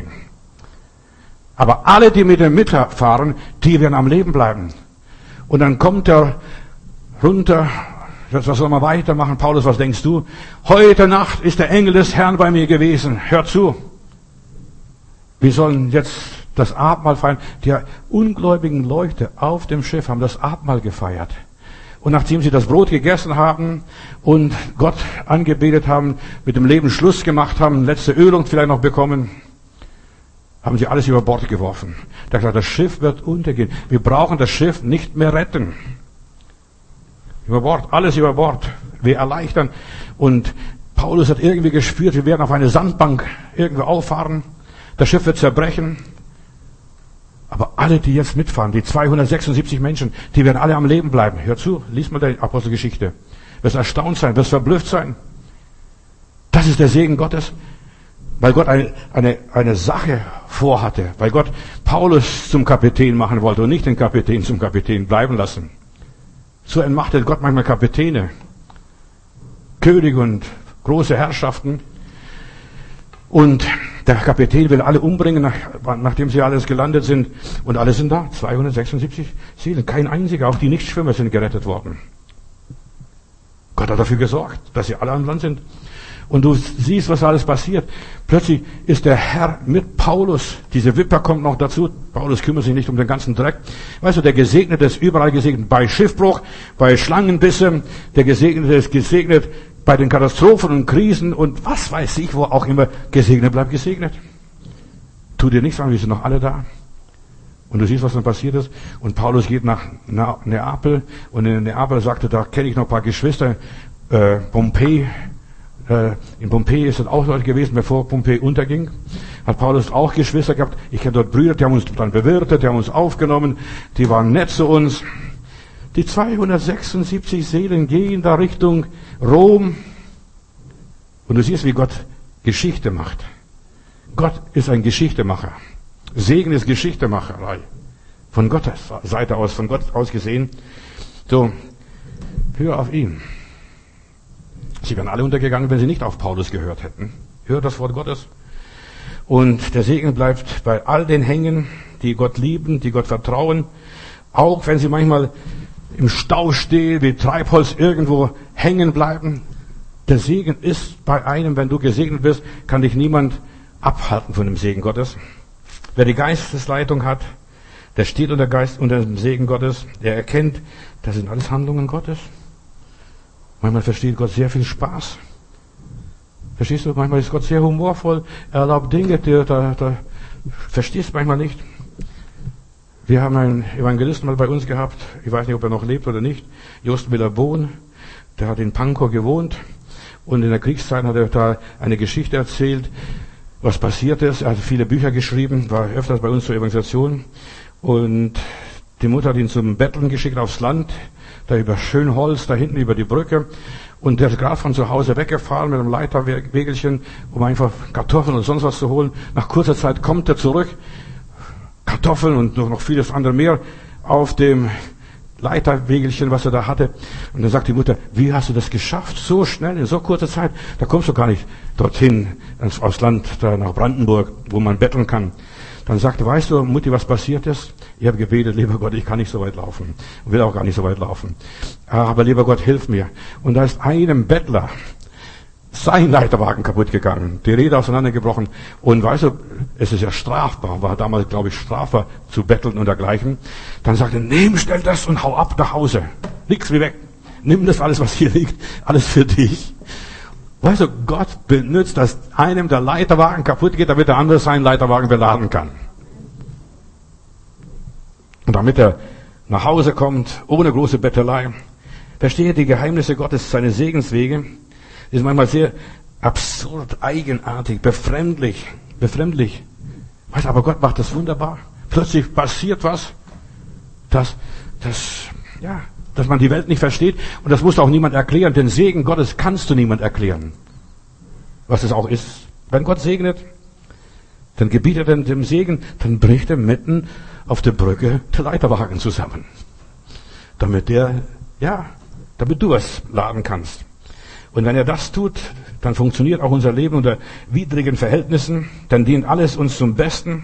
Aber alle, die mit dem mitfahren, die werden am Leben bleiben. Und dann kommt er runter. Was soll man weitermachen? Paulus, was denkst du? Heute Nacht ist der Engel des Herrn bei mir gewesen. Hör zu. Wir sollen jetzt das Abendmahl feiern. Die ungläubigen Leute auf dem Schiff haben das Abendmahl gefeiert. Und nachdem sie das Brot gegessen haben und Gott angebetet haben, mit dem Leben Schluss gemacht haben, letzte Ölung vielleicht noch bekommen, haben sie alles über Bord geworfen. Da gesagt, das Schiff wird untergehen. Wir brauchen das Schiff nicht mehr retten. Über Bord, alles über Bord. Wir erleichtern. Und Paulus hat irgendwie gespürt, wir werden auf eine Sandbank irgendwo auffahren. Das Schiff wird zerbrechen. Aber alle, die jetzt mitfahren, die zweihundertsechsundsiebzig Menschen, die werden alle am Leben bleiben. Hör zu, lies mal die Apostelgeschichte. Wirst erstaunt sein, wirst verblüfft sein. Das ist der Segen Gottes. Weil Gott eine, eine, eine Sache vorhatte. Weil Gott Paulus zum Kapitän machen wollte und nicht den Kapitän zum Kapitän bleiben lassen. So entmachtet Gott manchmal Kapitäne, Könige und große Herrschaften. Und der Kapitän will alle umbringen, nach, nachdem sie alles gelandet sind. Und alle sind da, zweihundertsechsundsiebzig Seelen. Kein einziger, auch die Nichtschwimmer sind gerettet worden. Gott hat dafür gesorgt, dass sie alle an Land sind. Und du siehst, was alles passiert. Plötzlich ist der Herr mit Paulus. Diese Wipper kommt noch dazu. Paulus kümmert sich nicht um den ganzen Dreck. Weißt du, der Gesegnete ist überall gesegnet. Bei Schiffbruch, bei Schlangenbissen. Der Gesegnete ist gesegnet bei den Katastrophen und Krisen und was weiß ich, wo auch immer. Gesegnet bleibt gesegnet. Tu dir nichts an, wir sind noch alle da. Und du siehst, was dann passiert ist. Und Paulus geht nach Neapel. Und in Neapel sagte, da kenne ich noch ein paar Geschwister. Äh, Pompeji. In Pompeji ist das auch Leute gewesen, bevor Pompeji unterging. Hat Paulus auch Geschwister gehabt. Ich kenne dort Brüder, die haben uns dann bewirtet, die haben uns aufgenommen, die waren nett zu uns. Die zweihundertsechsundsiebzig Seelen gehen da Richtung Rom. Und du siehst, wie Gott Geschichte macht. Gott ist ein Geschichtemacher. Segen ist Geschichtemacherei. Von Gottes Seite aus, von Gott aus gesehen. So, hör auf ihn. Sie wären alle untergegangen, wenn sie nicht auf Paulus gehört hätten. Hör das Wort Gottes. Und der Segen bleibt bei all den hängen, die Gott lieben, die Gott vertrauen. Auch wenn sie manchmal im Stau stehen, wie Treibholz irgendwo hängen bleiben. Der Segen ist bei einem, wenn du gesegnet bist, kann dich niemand abhalten von dem Segen Gottes. Wer die Geistesleitung hat, der steht unter Geist, unter dem Segen Gottes. Der erkennt, das sind alles Handlungen Gottes. Manchmal versteht Gott sehr viel Spaß. Verstehst du? Manchmal ist Gott sehr humorvoll. Er erlaubt Dinge, die da, da verstehst du manchmal nicht. Wir haben einen Evangelisten mal bei uns gehabt. Ich weiß nicht, ob er noch lebt oder nicht. Jost Müller-Bohn. Der hat in Pankow gewohnt. Und in der Kriegszeit hat er da eine Geschichte erzählt, was passiert ist. Er hat viele Bücher geschrieben, war öfters bei uns zur Evangelisation. Und die Mutter hat ihn zum Betteln geschickt aufs Land. Da über Schönholz, da hinten über die Brücke. Und der ist gerade von zu Hause weggefahren mit einem Leiterwägelchen, um einfach Kartoffeln und sonst was zu holen. Nach kurzer Zeit kommt er zurück. Kartoffeln und noch vieles andere mehr auf dem Leiterwägelchen, was er da hatte. Und dann sagt die Mutter, wie hast du das geschafft? So schnell, in so kurzer Zeit. Da kommst du gar nicht dorthin, aufs Land, da nach Brandenburg, wo man betteln kann. Dann sagte, weißt du, Mutti, was passiert ist? Ich habe gebetet, lieber Gott, ich kann nicht so weit laufen. Und will auch gar nicht so weit laufen. Aber lieber Gott, hilf mir. Und da ist einem Bettler sein Leiterwagen kaputt gegangen, die Räder auseinandergebrochen. Und weißt du, es ist ja strafbar, war damals, glaube ich, strafbar zu betteln und dergleichen. Dann sagte, nimm, stell das und hau ab nach Hause. Nix wie weg. Nimm das alles, was hier liegt, alles für dich. Weißt du, Gott benutzt, dass einem der Leiterwagen kaputt geht, damit der andere seinen Leiterwagen beladen kann. Und damit er nach Hause kommt, ohne große Bettelei. Verstehe die Geheimnisse Gottes, seine Segenswege. Ist manchmal sehr absurd, eigenartig, befremdlich, befremdlich. Weißt du, aber Gott macht das wunderbar. Plötzlich passiert was, dass, dass, ja, dass man die Welt nicht versteht. Und das muss auch niemand erklären. Den Segen Gottes kannst du niemand erklären. Was es auch ist. Wenn Gott segnet, dann gebietet er dem Segen, dann bricht er mitten auf der Brücke der Leiterwagen zusammen. Damit der, ja, damit du es laden kannst. Und wenn er das tut, dann funktioniert auch unser Leben unter widrigen Verhältnissen. Dann dient alles uns zum Besten.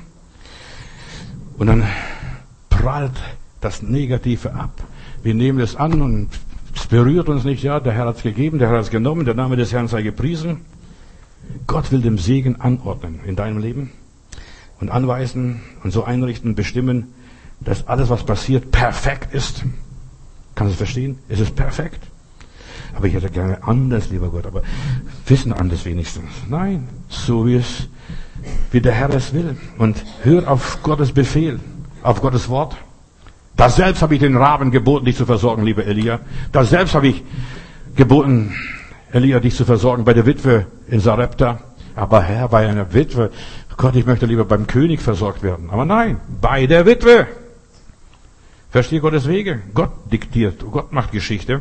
Und dann prallt das Negative ab. Wir nehmen es an und es berührt uns nicht. Ja, der Herr hat es gegeben, der Herr hat es genommen, der Name des Herrn sei gepriesen. Gott will dem Segen anordnen in deinem Leben und anweisen und so einrichten, bestimmen, dass alles, was passiert, perfekt ist. Kannst du es verstehen? Es ist perfekt. Aber ich hätte gerne anders, lieber Gott, aber wissen anders wenigstens. Nein, so wie es, wie der Herr es will. Und hör auf Gottes Befehl, auf Gottes Wort. Da selbst habe ich den Raben geboten, dich zu versorgen, lieber Elia. Da selbst habe ich geboten, Elia, dich zu versorgen bei der Witwe in Sarepta. Aber Herr, bei einer Witwe, Gott, ich möchte lieber beim König versorgt werden. Aber nein, bei der Witwe. Verstehe Gottes Wege. Gott diktiert, Gott macht Geschichte.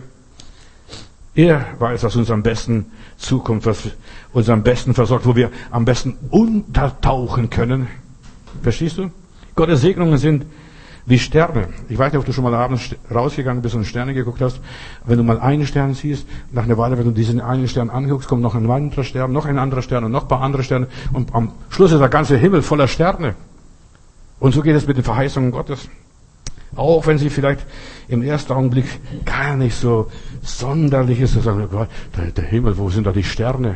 Er weiß, was uns am besten zukommt, was uns am besten versorgt, wo wir am besten untertauchen können. Verstehst du? Gottes Segnungen sind wie Sterne. Ich weiß nicht, ob du schon mal abends rausgegangen bist und Sterne geguckt hast. Wenn du mal einen Stern siehst, nach einer Weile, wenn du diesen einen Stern anguckst, kommt noch ein weiterer Stern, noch ein anderer Stern und noch ein paar andere Sterne. Und am Schluss ist der ganze Himmel voller Sterne. Und so geht es mit den Verheißungen Gottes. Auch wenn sie vielleicht im ersten Augenblick gar nicht so sonderlich ist, zu sagen, Gott, der, der Himmel, wo sind da die Sterne?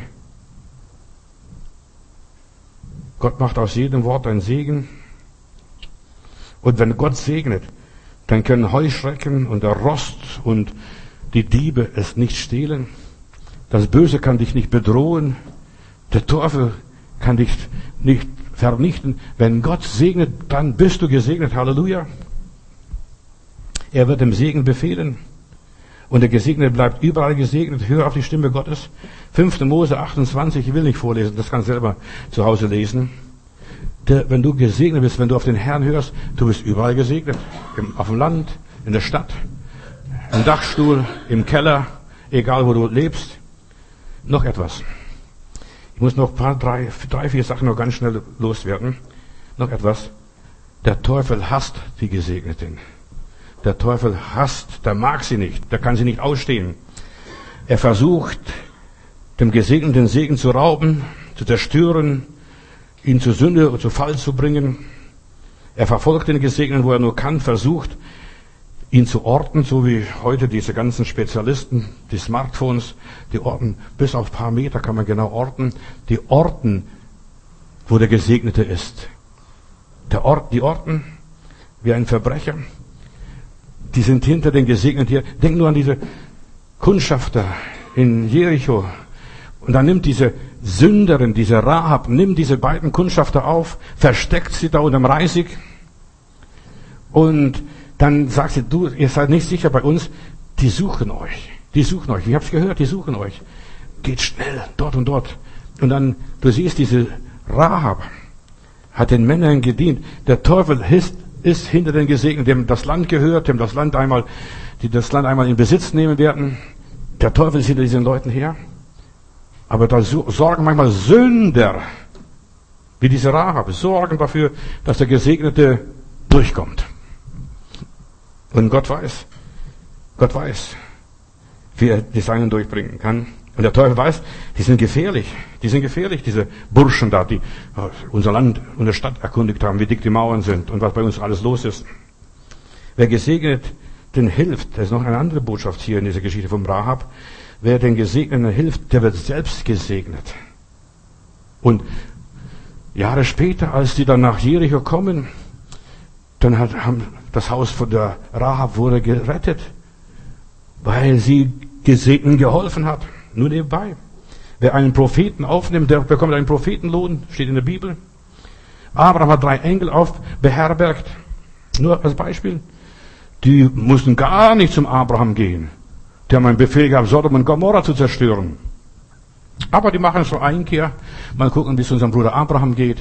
Gott macht aus jedem Wort einen Segen. Und wenn Gott segnet, dann können Heuschrecken und der Rost und die Diebe es nicht stehlen. Das Böse kann dich nicht bedrohen. Der Teufel kann dich nicht vernichten. Wenn Gott segnet, dann bist du gesegnet. Halleluja. Er wird dem Segen befehlen. Und der Gesegnete bleibt überall gesegnet. Hör auf die Stimme Gottes. fünfter Mose achtundzwanzig, ich will nicht vorlesen, das kannst du selber zu Hause lesen. Der, wenn du gesegnet bist, wenn du auf den Herrn hörst, du bist überall gesegnet. Im, auf dem Land, in der Stadt, im Dachstuhl, im Keller, egal wo du lebst. Noch etwas. Ich muss noch ein paar, drei, drei, vier Sachen noch ganz schnell loswerden. Noch etwas. Der Teufel hasst die Gesegneten. Der Teufel hasst, der mag sie nicht, der kann sie nicht ausstehen. Er versucht, dem Gesegneten Segen zu rauben, zu zerstören, ihn zur Sünde und zu Fall zu bringen. Er verfolgt den Gesegneten, wo er nur kann, versucht, ihn zu orten, so wie heute diese ganzen Spezialisten, die Smartphones, die orten, bis auf ein paar Meter kann man genau orten, die orten, wo der Gesegnete ist. Der Ort, die orten, wie ein Verbrecher. Die sind hinter den Gesegneten hier. Denk nur an diese Kundschafter in Jericho. Und dann nimmt diese Sünderin, diese Rahab, nimmt diese beiden Kundschafter auf, versteckt sie da unterm Reisig. Und dann sagt sie, du, ihr seid nicht sicher bei uns. Die suchen euch. Die suchen euch. Ich hab's gehört, die suchen euch. Geht schnell, dort und dort. Und dann, du siehst, diese Rahab hat den Männern gedient. Der Teufel ist ist hinter den Gesegneten, dem das Land gehört, dem das Land einmal, die das Land einmal in Besitz nehmen werden. Der Teufel ist hinter diesen Leuten her. Aber da sorgen manchmal Sünder, wie diese Rahab, sorgen dafür, dass der Gesegnete durchkommt. Und Gott weiß, Gott weiß, wie er die Seinen durchbringen kann. Und der Teufel weiß, die sind gefährlich. Die sind gefährlich, diese Burschen da, die unser Land, unsere Stadt erkundigt haben, wie dick die Mauern sind und was bei uns alles los ist. Wer gesegnet den hilft, das ist noch eine andere Botschaft hier in dieser Geschichte vom Rahab. Wer den Gesegneten hilft, der wird selbst gesegnet. Und Jahre später, als die dann nach Jericho kommen, dann hat, haben, das Haus von der Rahab wurde gerettet, weil sie Gesegneten geholfen hat. Nur nebenbei. Wer einen Propheten aufnimmt, der bekommt einen Prophetenlohn, steht in der Bibel. Abraham hat drei Engel auf beherbergt. Nur als Beispiel. Die mussten gar nicht zum Abraham gehen. Die haben einen Befehl gehabt, Sodom und Gomorra zu zerstören. Aber die machen so Einkehr. Mal gucken, wie es unserem Bruder Abraham geht.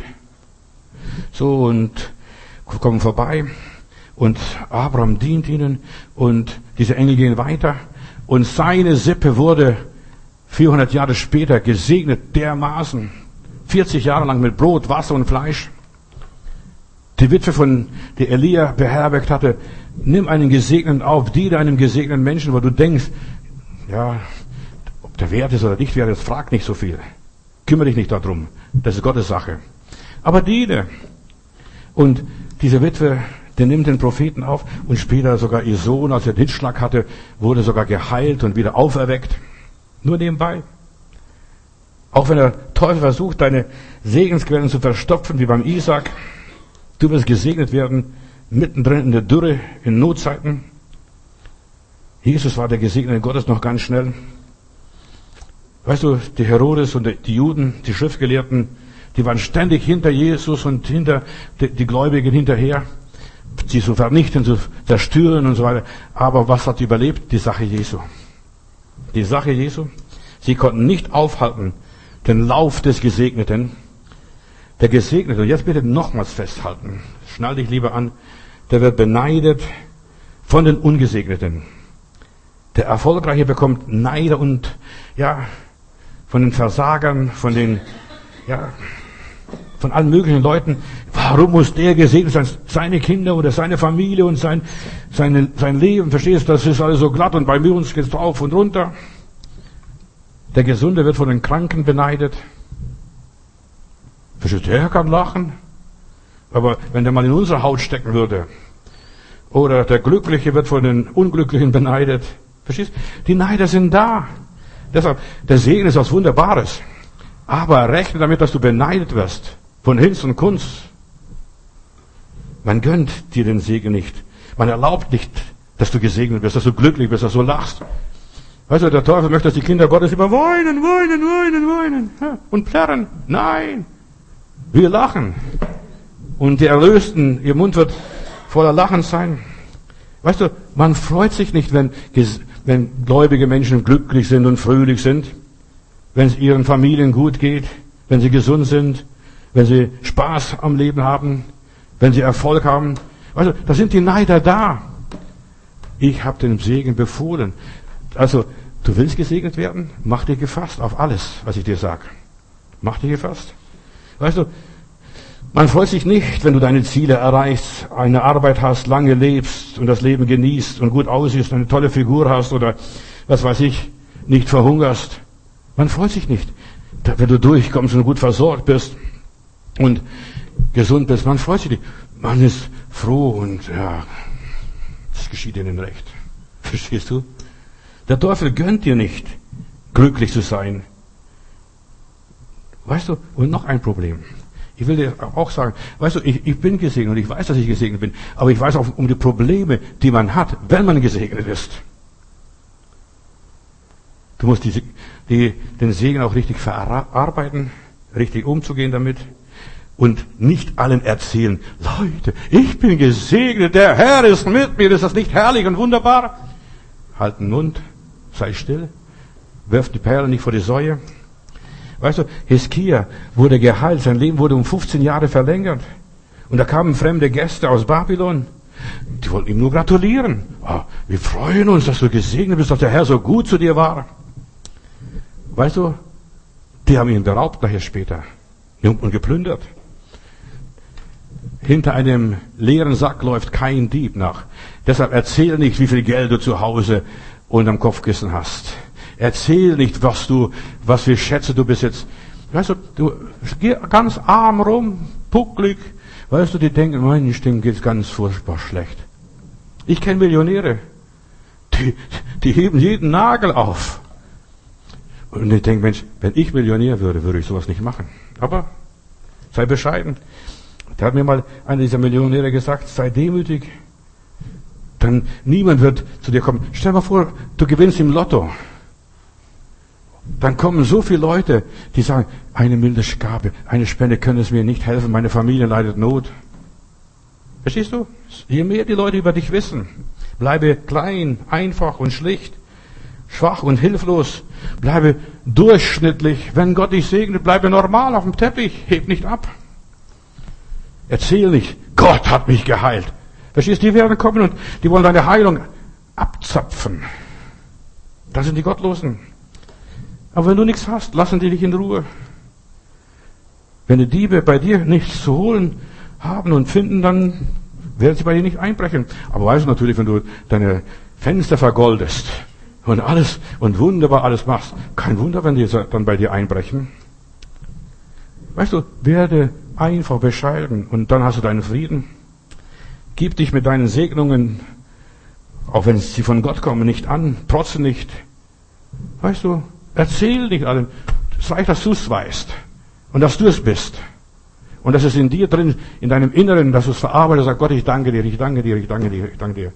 So, und kommen vorbei. Und Abraham dient ihnen. Und diese Engel gehen weiter. Und seine Sippe wurde vierhundert Jahre später gesegnet dermaßen. vierzig Jahre lang mit Brot, Wasser und Fleisch. Die Witwe von, die Elia beherbergt hatte, nimm einen Gesegneten auf, diene einem gesegneten Menschen, wo du denkst, ja, ob der wert ist oder nicht wert ist, frag nicht so viel. Kümmere dich nicht darum. Das ist Gottes Sache. Aber diene. Und diese Witwe, der nimmt den Propheten auf und später sogar ihr Sohn, als er den Hitzschlag hatte, wurde sogar geheilt und wieder auferweckt. Nur nebenbei. Auch wenn der Teufel versucht, deine Segensquellen zu verstopfen, wie beim Isaac, du wirst gesegnet werden, mittendrin in der Dürre, in Notzeiten. Jesus war der Gesegnete Gottes noch ganz schnell. Weißt du, die Herodes und die Juden, die Schriftgelehrten, die waren ständig hinter Jesus und hinter die, die Gläubigen hinterher, sie zu vernichten, zu zerstören und so weiter. Aber was hat überlebt? Die Sache Jesu. Die Sache Jesu. Sie konnten nicht aufhalten den Lauf des Gesegneten. Der Gesegnete, und jetzt bitte nochmals festhalten, schnall dich lieber an, der wird beneidet von den Ungesegneten. Der Erfolgreiche bekommt Neider und, ja, von den Versagern, von den, ja, von allen möglichen Leuten. Warum muss der gesegnet sein? Seine Kinder oder seine Familie und sein, seine, sein Leben, verstehst du, das ist alles so glatt und bei mir uns geht's drauf und runter. Der Gesunde wird von den Kranken beneidet. Verstehst du, der kann lachen. Aber wenn der mal in unsere Haut stecken würde, oder der Glückliche wird von den Unglücklichen beneidet. Verstehst du? Die Neider sind da. Deshalb, der Segen ist was Wunderbares. Aber rechne damit, dass du beneidet wirst. Von Hinz und Kunst. Man gönnt dir den Segen nicht. Man erlaubt nicht, dass du gesegnet wirst, dass du glücklich bist, dass du lachst. Weißt du, der Teufel möchte, dass die Kinder Gottes immer weinen, weinen, weinen, weinen und plärren. Nein, wir lachen. Und die Erlösten, ihr Mund wird voller Lachen sein. Weißt du, man freut sich nicht, wenn, wenn gläubige Menschen glücklich sind und fröhlich sind, wenn es ihren Familien gut geht, wenn sie gesund sind, wenn sie Spaß am Leben haben, wenn sie Erfolg haben. Weißt du, da sind die Neider da. Ich habe den Segen befohlen. Also, du willst gesegnet werden? Mach dich gefasst auf alles, was ich dir sag. Mach dich gefasst. Weißt du, man freut sich nicht, wenn du deine Ziele erreichst, eine Arbeit hast, lange lebst und das Leben genießt und gut aussiehst, eine tolle Figur hast oder, was weiß ich, nicht verhungerst. Man freut sich nicht, wenn du durchkommst und gut versorgt bist und gesund bist. Man freut sich nicht. Man ist froh und, ja, das geschieht ihnen recht. Verstehst du? Der Teufel gönnt dir nicht, glücklich zu sein. Weißt du, und noch ein Problem. Ich will dir auch sagen, weißt du, ich, ich bin gesegnet und ich weiß, dass ich gesegnet bin, aber ich weiß auch um die Probleme, die man hat, wenn man gesegnet ist. Du musst diese, die, den Segen auch richtig verarbeiten, richtig umzugehen damit und nicht allen erzählen, Leute, ich bin gesegnet, der Herr ist mit mir, ist das nicht herrlich und wunderbar? Halt den Mund, sei still, wirf die Perlen nicht vor die Säue. Weißt du, Hiskia wurde geheilt, sein Leben wurde um fünfzehn Jahre verlängert. Und da kamen fremde Gäste aus Babylon. Die wollten ihm nur gratulieren. Oh, wir freuen uns, dass du gesegnet bist, dass der Herr so gut zu dir war. Weißt du, die haben ihn beraubt nachher später und geplündert. Hinter einem leeren Sack läuft kein Dieb nach. Deshalb erzähl nicht, wie viel Geld du zu Hause unterm Kopfkissen hast. Erzähl nicht, was du, was für Schätze du besitzt. Weißt du, du geh ganz arm rum, pucklig. Weißt du, die denken, Mensch, dem geht's ganz furchtbar schlecht. Ich kenne Millionäre. Die, die heben jeden Nagel auf. Und ich denke, Mensch, wenn ich Millionär würde, würde ich sowas nicht machen. Aber sei bescheiden. Da hat mir mal einer dieser Millionäre gesagt, sei demütig. Dann niemand wird zu dir kommen. Stell dir mal vor, du gewinnst im Lotto. Dann kommen so viele Leute, die sagen, eine milde Gabe, eine Spende können es mir nicht helfen, meine Familie leidet Not. Verstehst du? Je mehr die Leute über dich wissen, bleibe klein, einfach und schlicht, schwach und hilflos, bleibe durchschnittlich. Wenn Gott dich segnet, bleibe normal auf dem Teppich, heb nicht ab. Erzähl nicht, Gott hat mich geheilt. Verstehst du? Die werden kommen und die wollen deine Heilung abzapfen. Das sind die Gottlosen. Aber wenn du nichts hast, lassen die dich in Ruhe. Wenn die Diebe bei dir nichts zu holen haben und finden, dann werden sie bei dir nicht einbrechen. Aber weißt du natürlich, wenn du deine Fenster vergoldest und alles und wunderbar alles machst, kein Wunder, wenn die dann bei dir einbrechen. Weißt du, werde einfach bescheiden und dann hast du deinen Frieden. Gib dich mit deinen Segnungen, auch wenn sie von Gott kommen, nicht an, trotzdem nicht. Weißt du, erzähl nicht allem. Es reicht, dass du es weißt und dass du es bist. Und dass es in dir drin, in deinem Inneren, dass du es verarbeitest, sagst, Gott, ich danke dir, ich danke dir, ich danke dir, ich danke dir.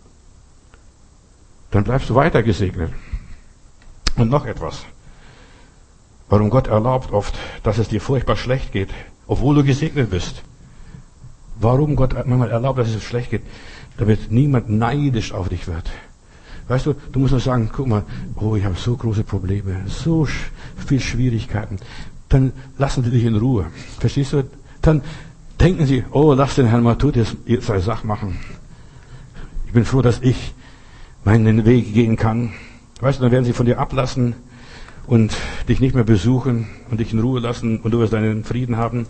Dann bleibst du weiter gesegnet. Und noch etwas. Warum Gott erlaubt oft, dass es dir furchtbar schlecht geht, obwohl du gesegnet bist. Warum Gott manchmal erlaubt, dass es schlecht geht, damit niemand neidisch auf dich wird. Weißt du, du musst nur sagen, guck mal, oh, ich habe so große Probleme, so sch- viel Schwierigkeiten. Dann lassen sie dich in Ruhe. Verstehst du? Dann denken sie, oh, lass den Herrn Matthäus seine Sache machen. Ich bin froh, dass ich meinen Weg gehen kann. Weißt du, dann werden sie von dir ablassen und dich nicht mehr besuchen und dich in Ruhe lassen und du wirst deinen Frieden haben.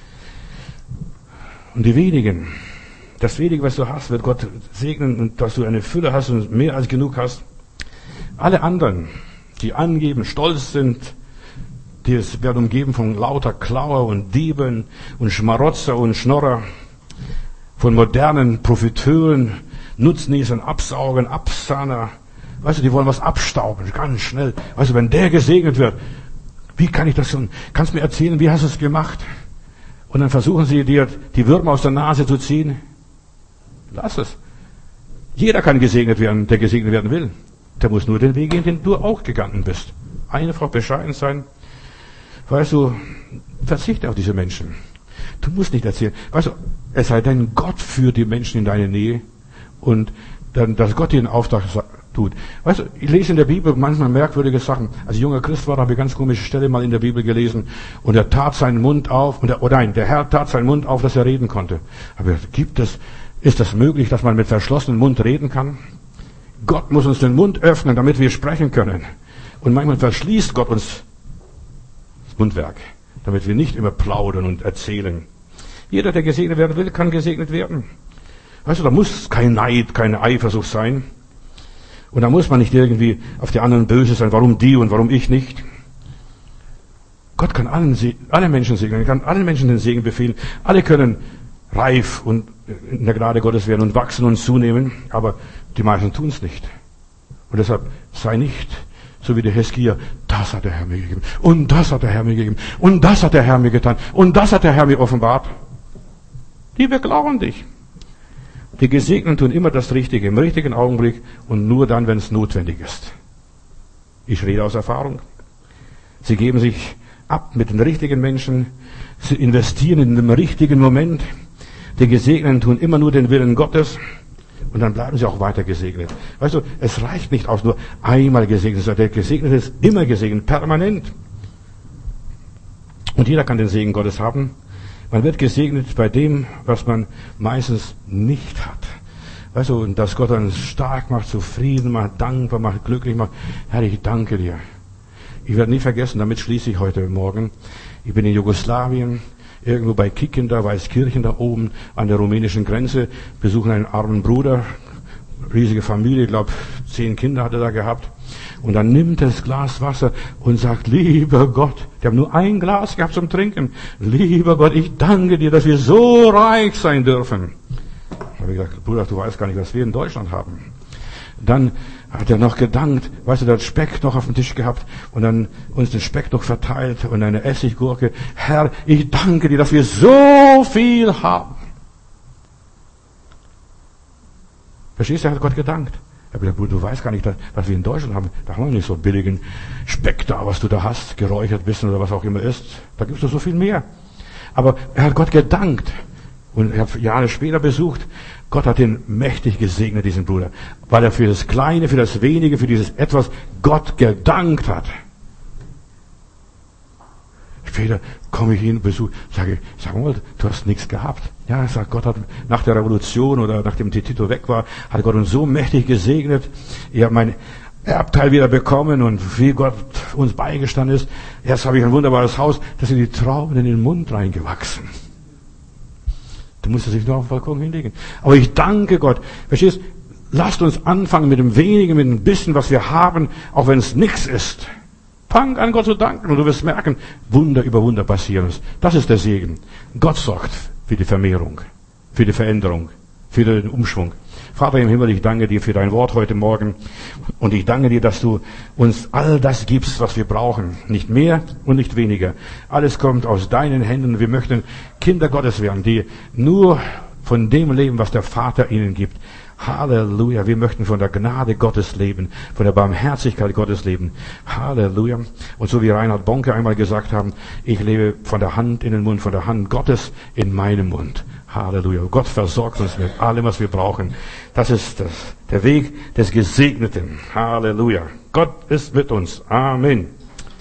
Und die wenigen, das wenige, was du hast, wird Gott segnen und dass du eine Fülle hast und mehr als genug hast. Alle anderen, die angeben, stolz sind, die werden umgeben von lauter Klauer und Dieben und Schmarotzer und Schnorrer, von modernen Profiteuren, Nutznießern, Absaugen, Absahner. Weißt du, die wollen was abstauben, ganz schnell. Weißt du, wenn der gesegnet wird, wie kann ich das schon? Kannst du mir erzählen, wie hast du es gemacht? Und dann versuchen sie dir die Würmer aus der Nase zu ziehen. Lass es. Jeder kann gesegnet werden, der gesegnet werden will. Der muss nur den Weg gehen, den du auch gegangen bist. Einfach bescheiden sein. Weißt du, verzichte auf diese Menschen. Du musst nicht erzählen. Weißt du, es sei denn, Gott führt die Menschen in deine Nähe und dann, dass Gott dir einen Auftrag tut. Weißt du, ich lese in der Bibel manchmal merkwürdige Sachen. Als junger Christ war, habe ich ganz komische Stelle mal in der Bibel gelesen und er tat seinen Mund auf, und der, oh nein, der Herr tat seinen Mund auf, dass er reden konnte. Aber gibt es, ist das möglich, dass man mit verschlossenem Mund reden kann? Gott muss uns den Mund öffnen, damit wir sprechen können. Und manchmal verschließt Gott uns das Mundwerk, damit wir nicht immer plaudern und erzählen. Jeder, der gesegnet werden will, kann gesegnet werden. Weißt du, da muss kein Neid, keine Eifersucht sein. Und da muss man nicht irgendwie auf die anderen böse sein, warum die und warum ich nicht. Gott kann allen, alle Menschen segnen, er kann allen Menschen den Segen befehlen. Alle können reif und in der Gnade Gottes werden und wachsen und zunehmen, aber die meisten tun es nicht. Und deshalb sei nicht so wie der Heskia, das hat der Herr mir gegeben, und das hat der Herr mir gegeben, und das hat der Herr mir getan, und das hat der Herr mir offenbart. Die beklauen dich. Die Gesegneten tun immer das Richtige, im richtigen Augenblick und nur dann, wenn es notwendig ist. Ich rede aus Erfahrung. Sie geben sich ab mit den richtigen Menschen, sie investieren in dem richtigen Moment. Die Gesegneten tun immer nur den Willen Gottes und dann bleiben sie auch weiter gesegnet. Weißt du, es reicht nicht aus nur einmal gesegnet, sondern der Gesegnete ist immer gesegnet, permanent. Und jeder kann den Segen Gottes haben. Man wird gesegnet bei dem, was man meistens nicht hat. Weißt du, und dass Gott uns stark macht, zufrieden macht, dankbar macht, glücklich macht. Herr, ich danke dir. Ich werde nie vergessen, damit schließe ich heute Morgen. Ich bin in Jugoslawien, irgendwo bei Kikinda, Weißkirchen da oben, an der rumänischen Grenze, besuchen einen armen Bruder, riesige Familie, ich glaube, zehn Kinder hat er da gehabt. Und dann nimmt er das Glas Wasser und sagt, lieber Gott, die haben nur ein Glas gehabt zum Trinken. Lieber Gott, ich danke dir, dass wir so reich sein dürfen. Da habe ich gesagt, Bruder, du weißt gar nicht, was wir in Deutschland haben. Dann hat er noch gedankt, weißt du, der hat Speck noch auf dem Tisch gehabt und dann uns den Speck noch verteilt und eine Essiggurke. Herr, ich danke dir, dass wir so viel haben. Verstehst du, er hat Gott gedankt. Er hat gesagt, Bruder, du weißt gar nicht, was wir in Deutschland haben. Da haben wir nicht so billigen Speck da, was du da hast, geräuchert bisschen oder was auch immer ist. Da gibt es doch so viel mehr. Aber er hat Gott gedankt. Und ich habe Jahre später besucht. Gott hat ihn mächtig gesegnet, diesen Bruder, weil er für das Kleine, für das Wenige, für dieses Etwas Gott gedankt hat. Später komme ich ihn besuchen, sage ich, sag mal, du hast nichts gehabt. Ja, ich sage, Gott hat nach der Revolution oder nachdem Tito weg war, hat Gott uns so mächtig gesegnet. Ich habe mein Erbteil wieder bekommen und wie Gott uns beigestanden ist. Jetzt habe ich ein wunderbares Haus, da sind die Trauben in den Mund reingewachsen. Du musst dich nur auf den Balkon hinlegen. Aber ich danke Gott. Verstehst? Lasst uns anfangen mit dem wenigen, mit dem bisschen, was wir haben, auch wenn es nichts ist. Fang an, Gott zu danken und du wirst merken, Wunder über Wunder passieren. Das ist der Segen. Gott sorgt für die Vermehrung, für die Veränderung, für den Umschwung. Vater im Himmel, ich danke dir für dein Wort heute Morgen und ich danke dir, dass du uns all das gibst, was wir brauchen. Nicht mehr und nicht weniger. Alles kommt aus deinen Händen. Wir möchten Kinder Gottes werden, die nur von dem leben, was der Vater ihnen gibt. Halleluja. Wir möchten von der Gnade Gottes leben, von der Barmherzigkeit Gottes leben. Halleluja. Und so wie Reinhard Bonke einmal gesagt haben, ich lebe von der Hand in den Mund, von der Hand Gottes in meinem Mund. Halleluja. Gott versorgt uns mit allem, was wir brauchen. Das ist das, der Weg des Gesegneten. Halleluja. Gott ist mit uns. Amen.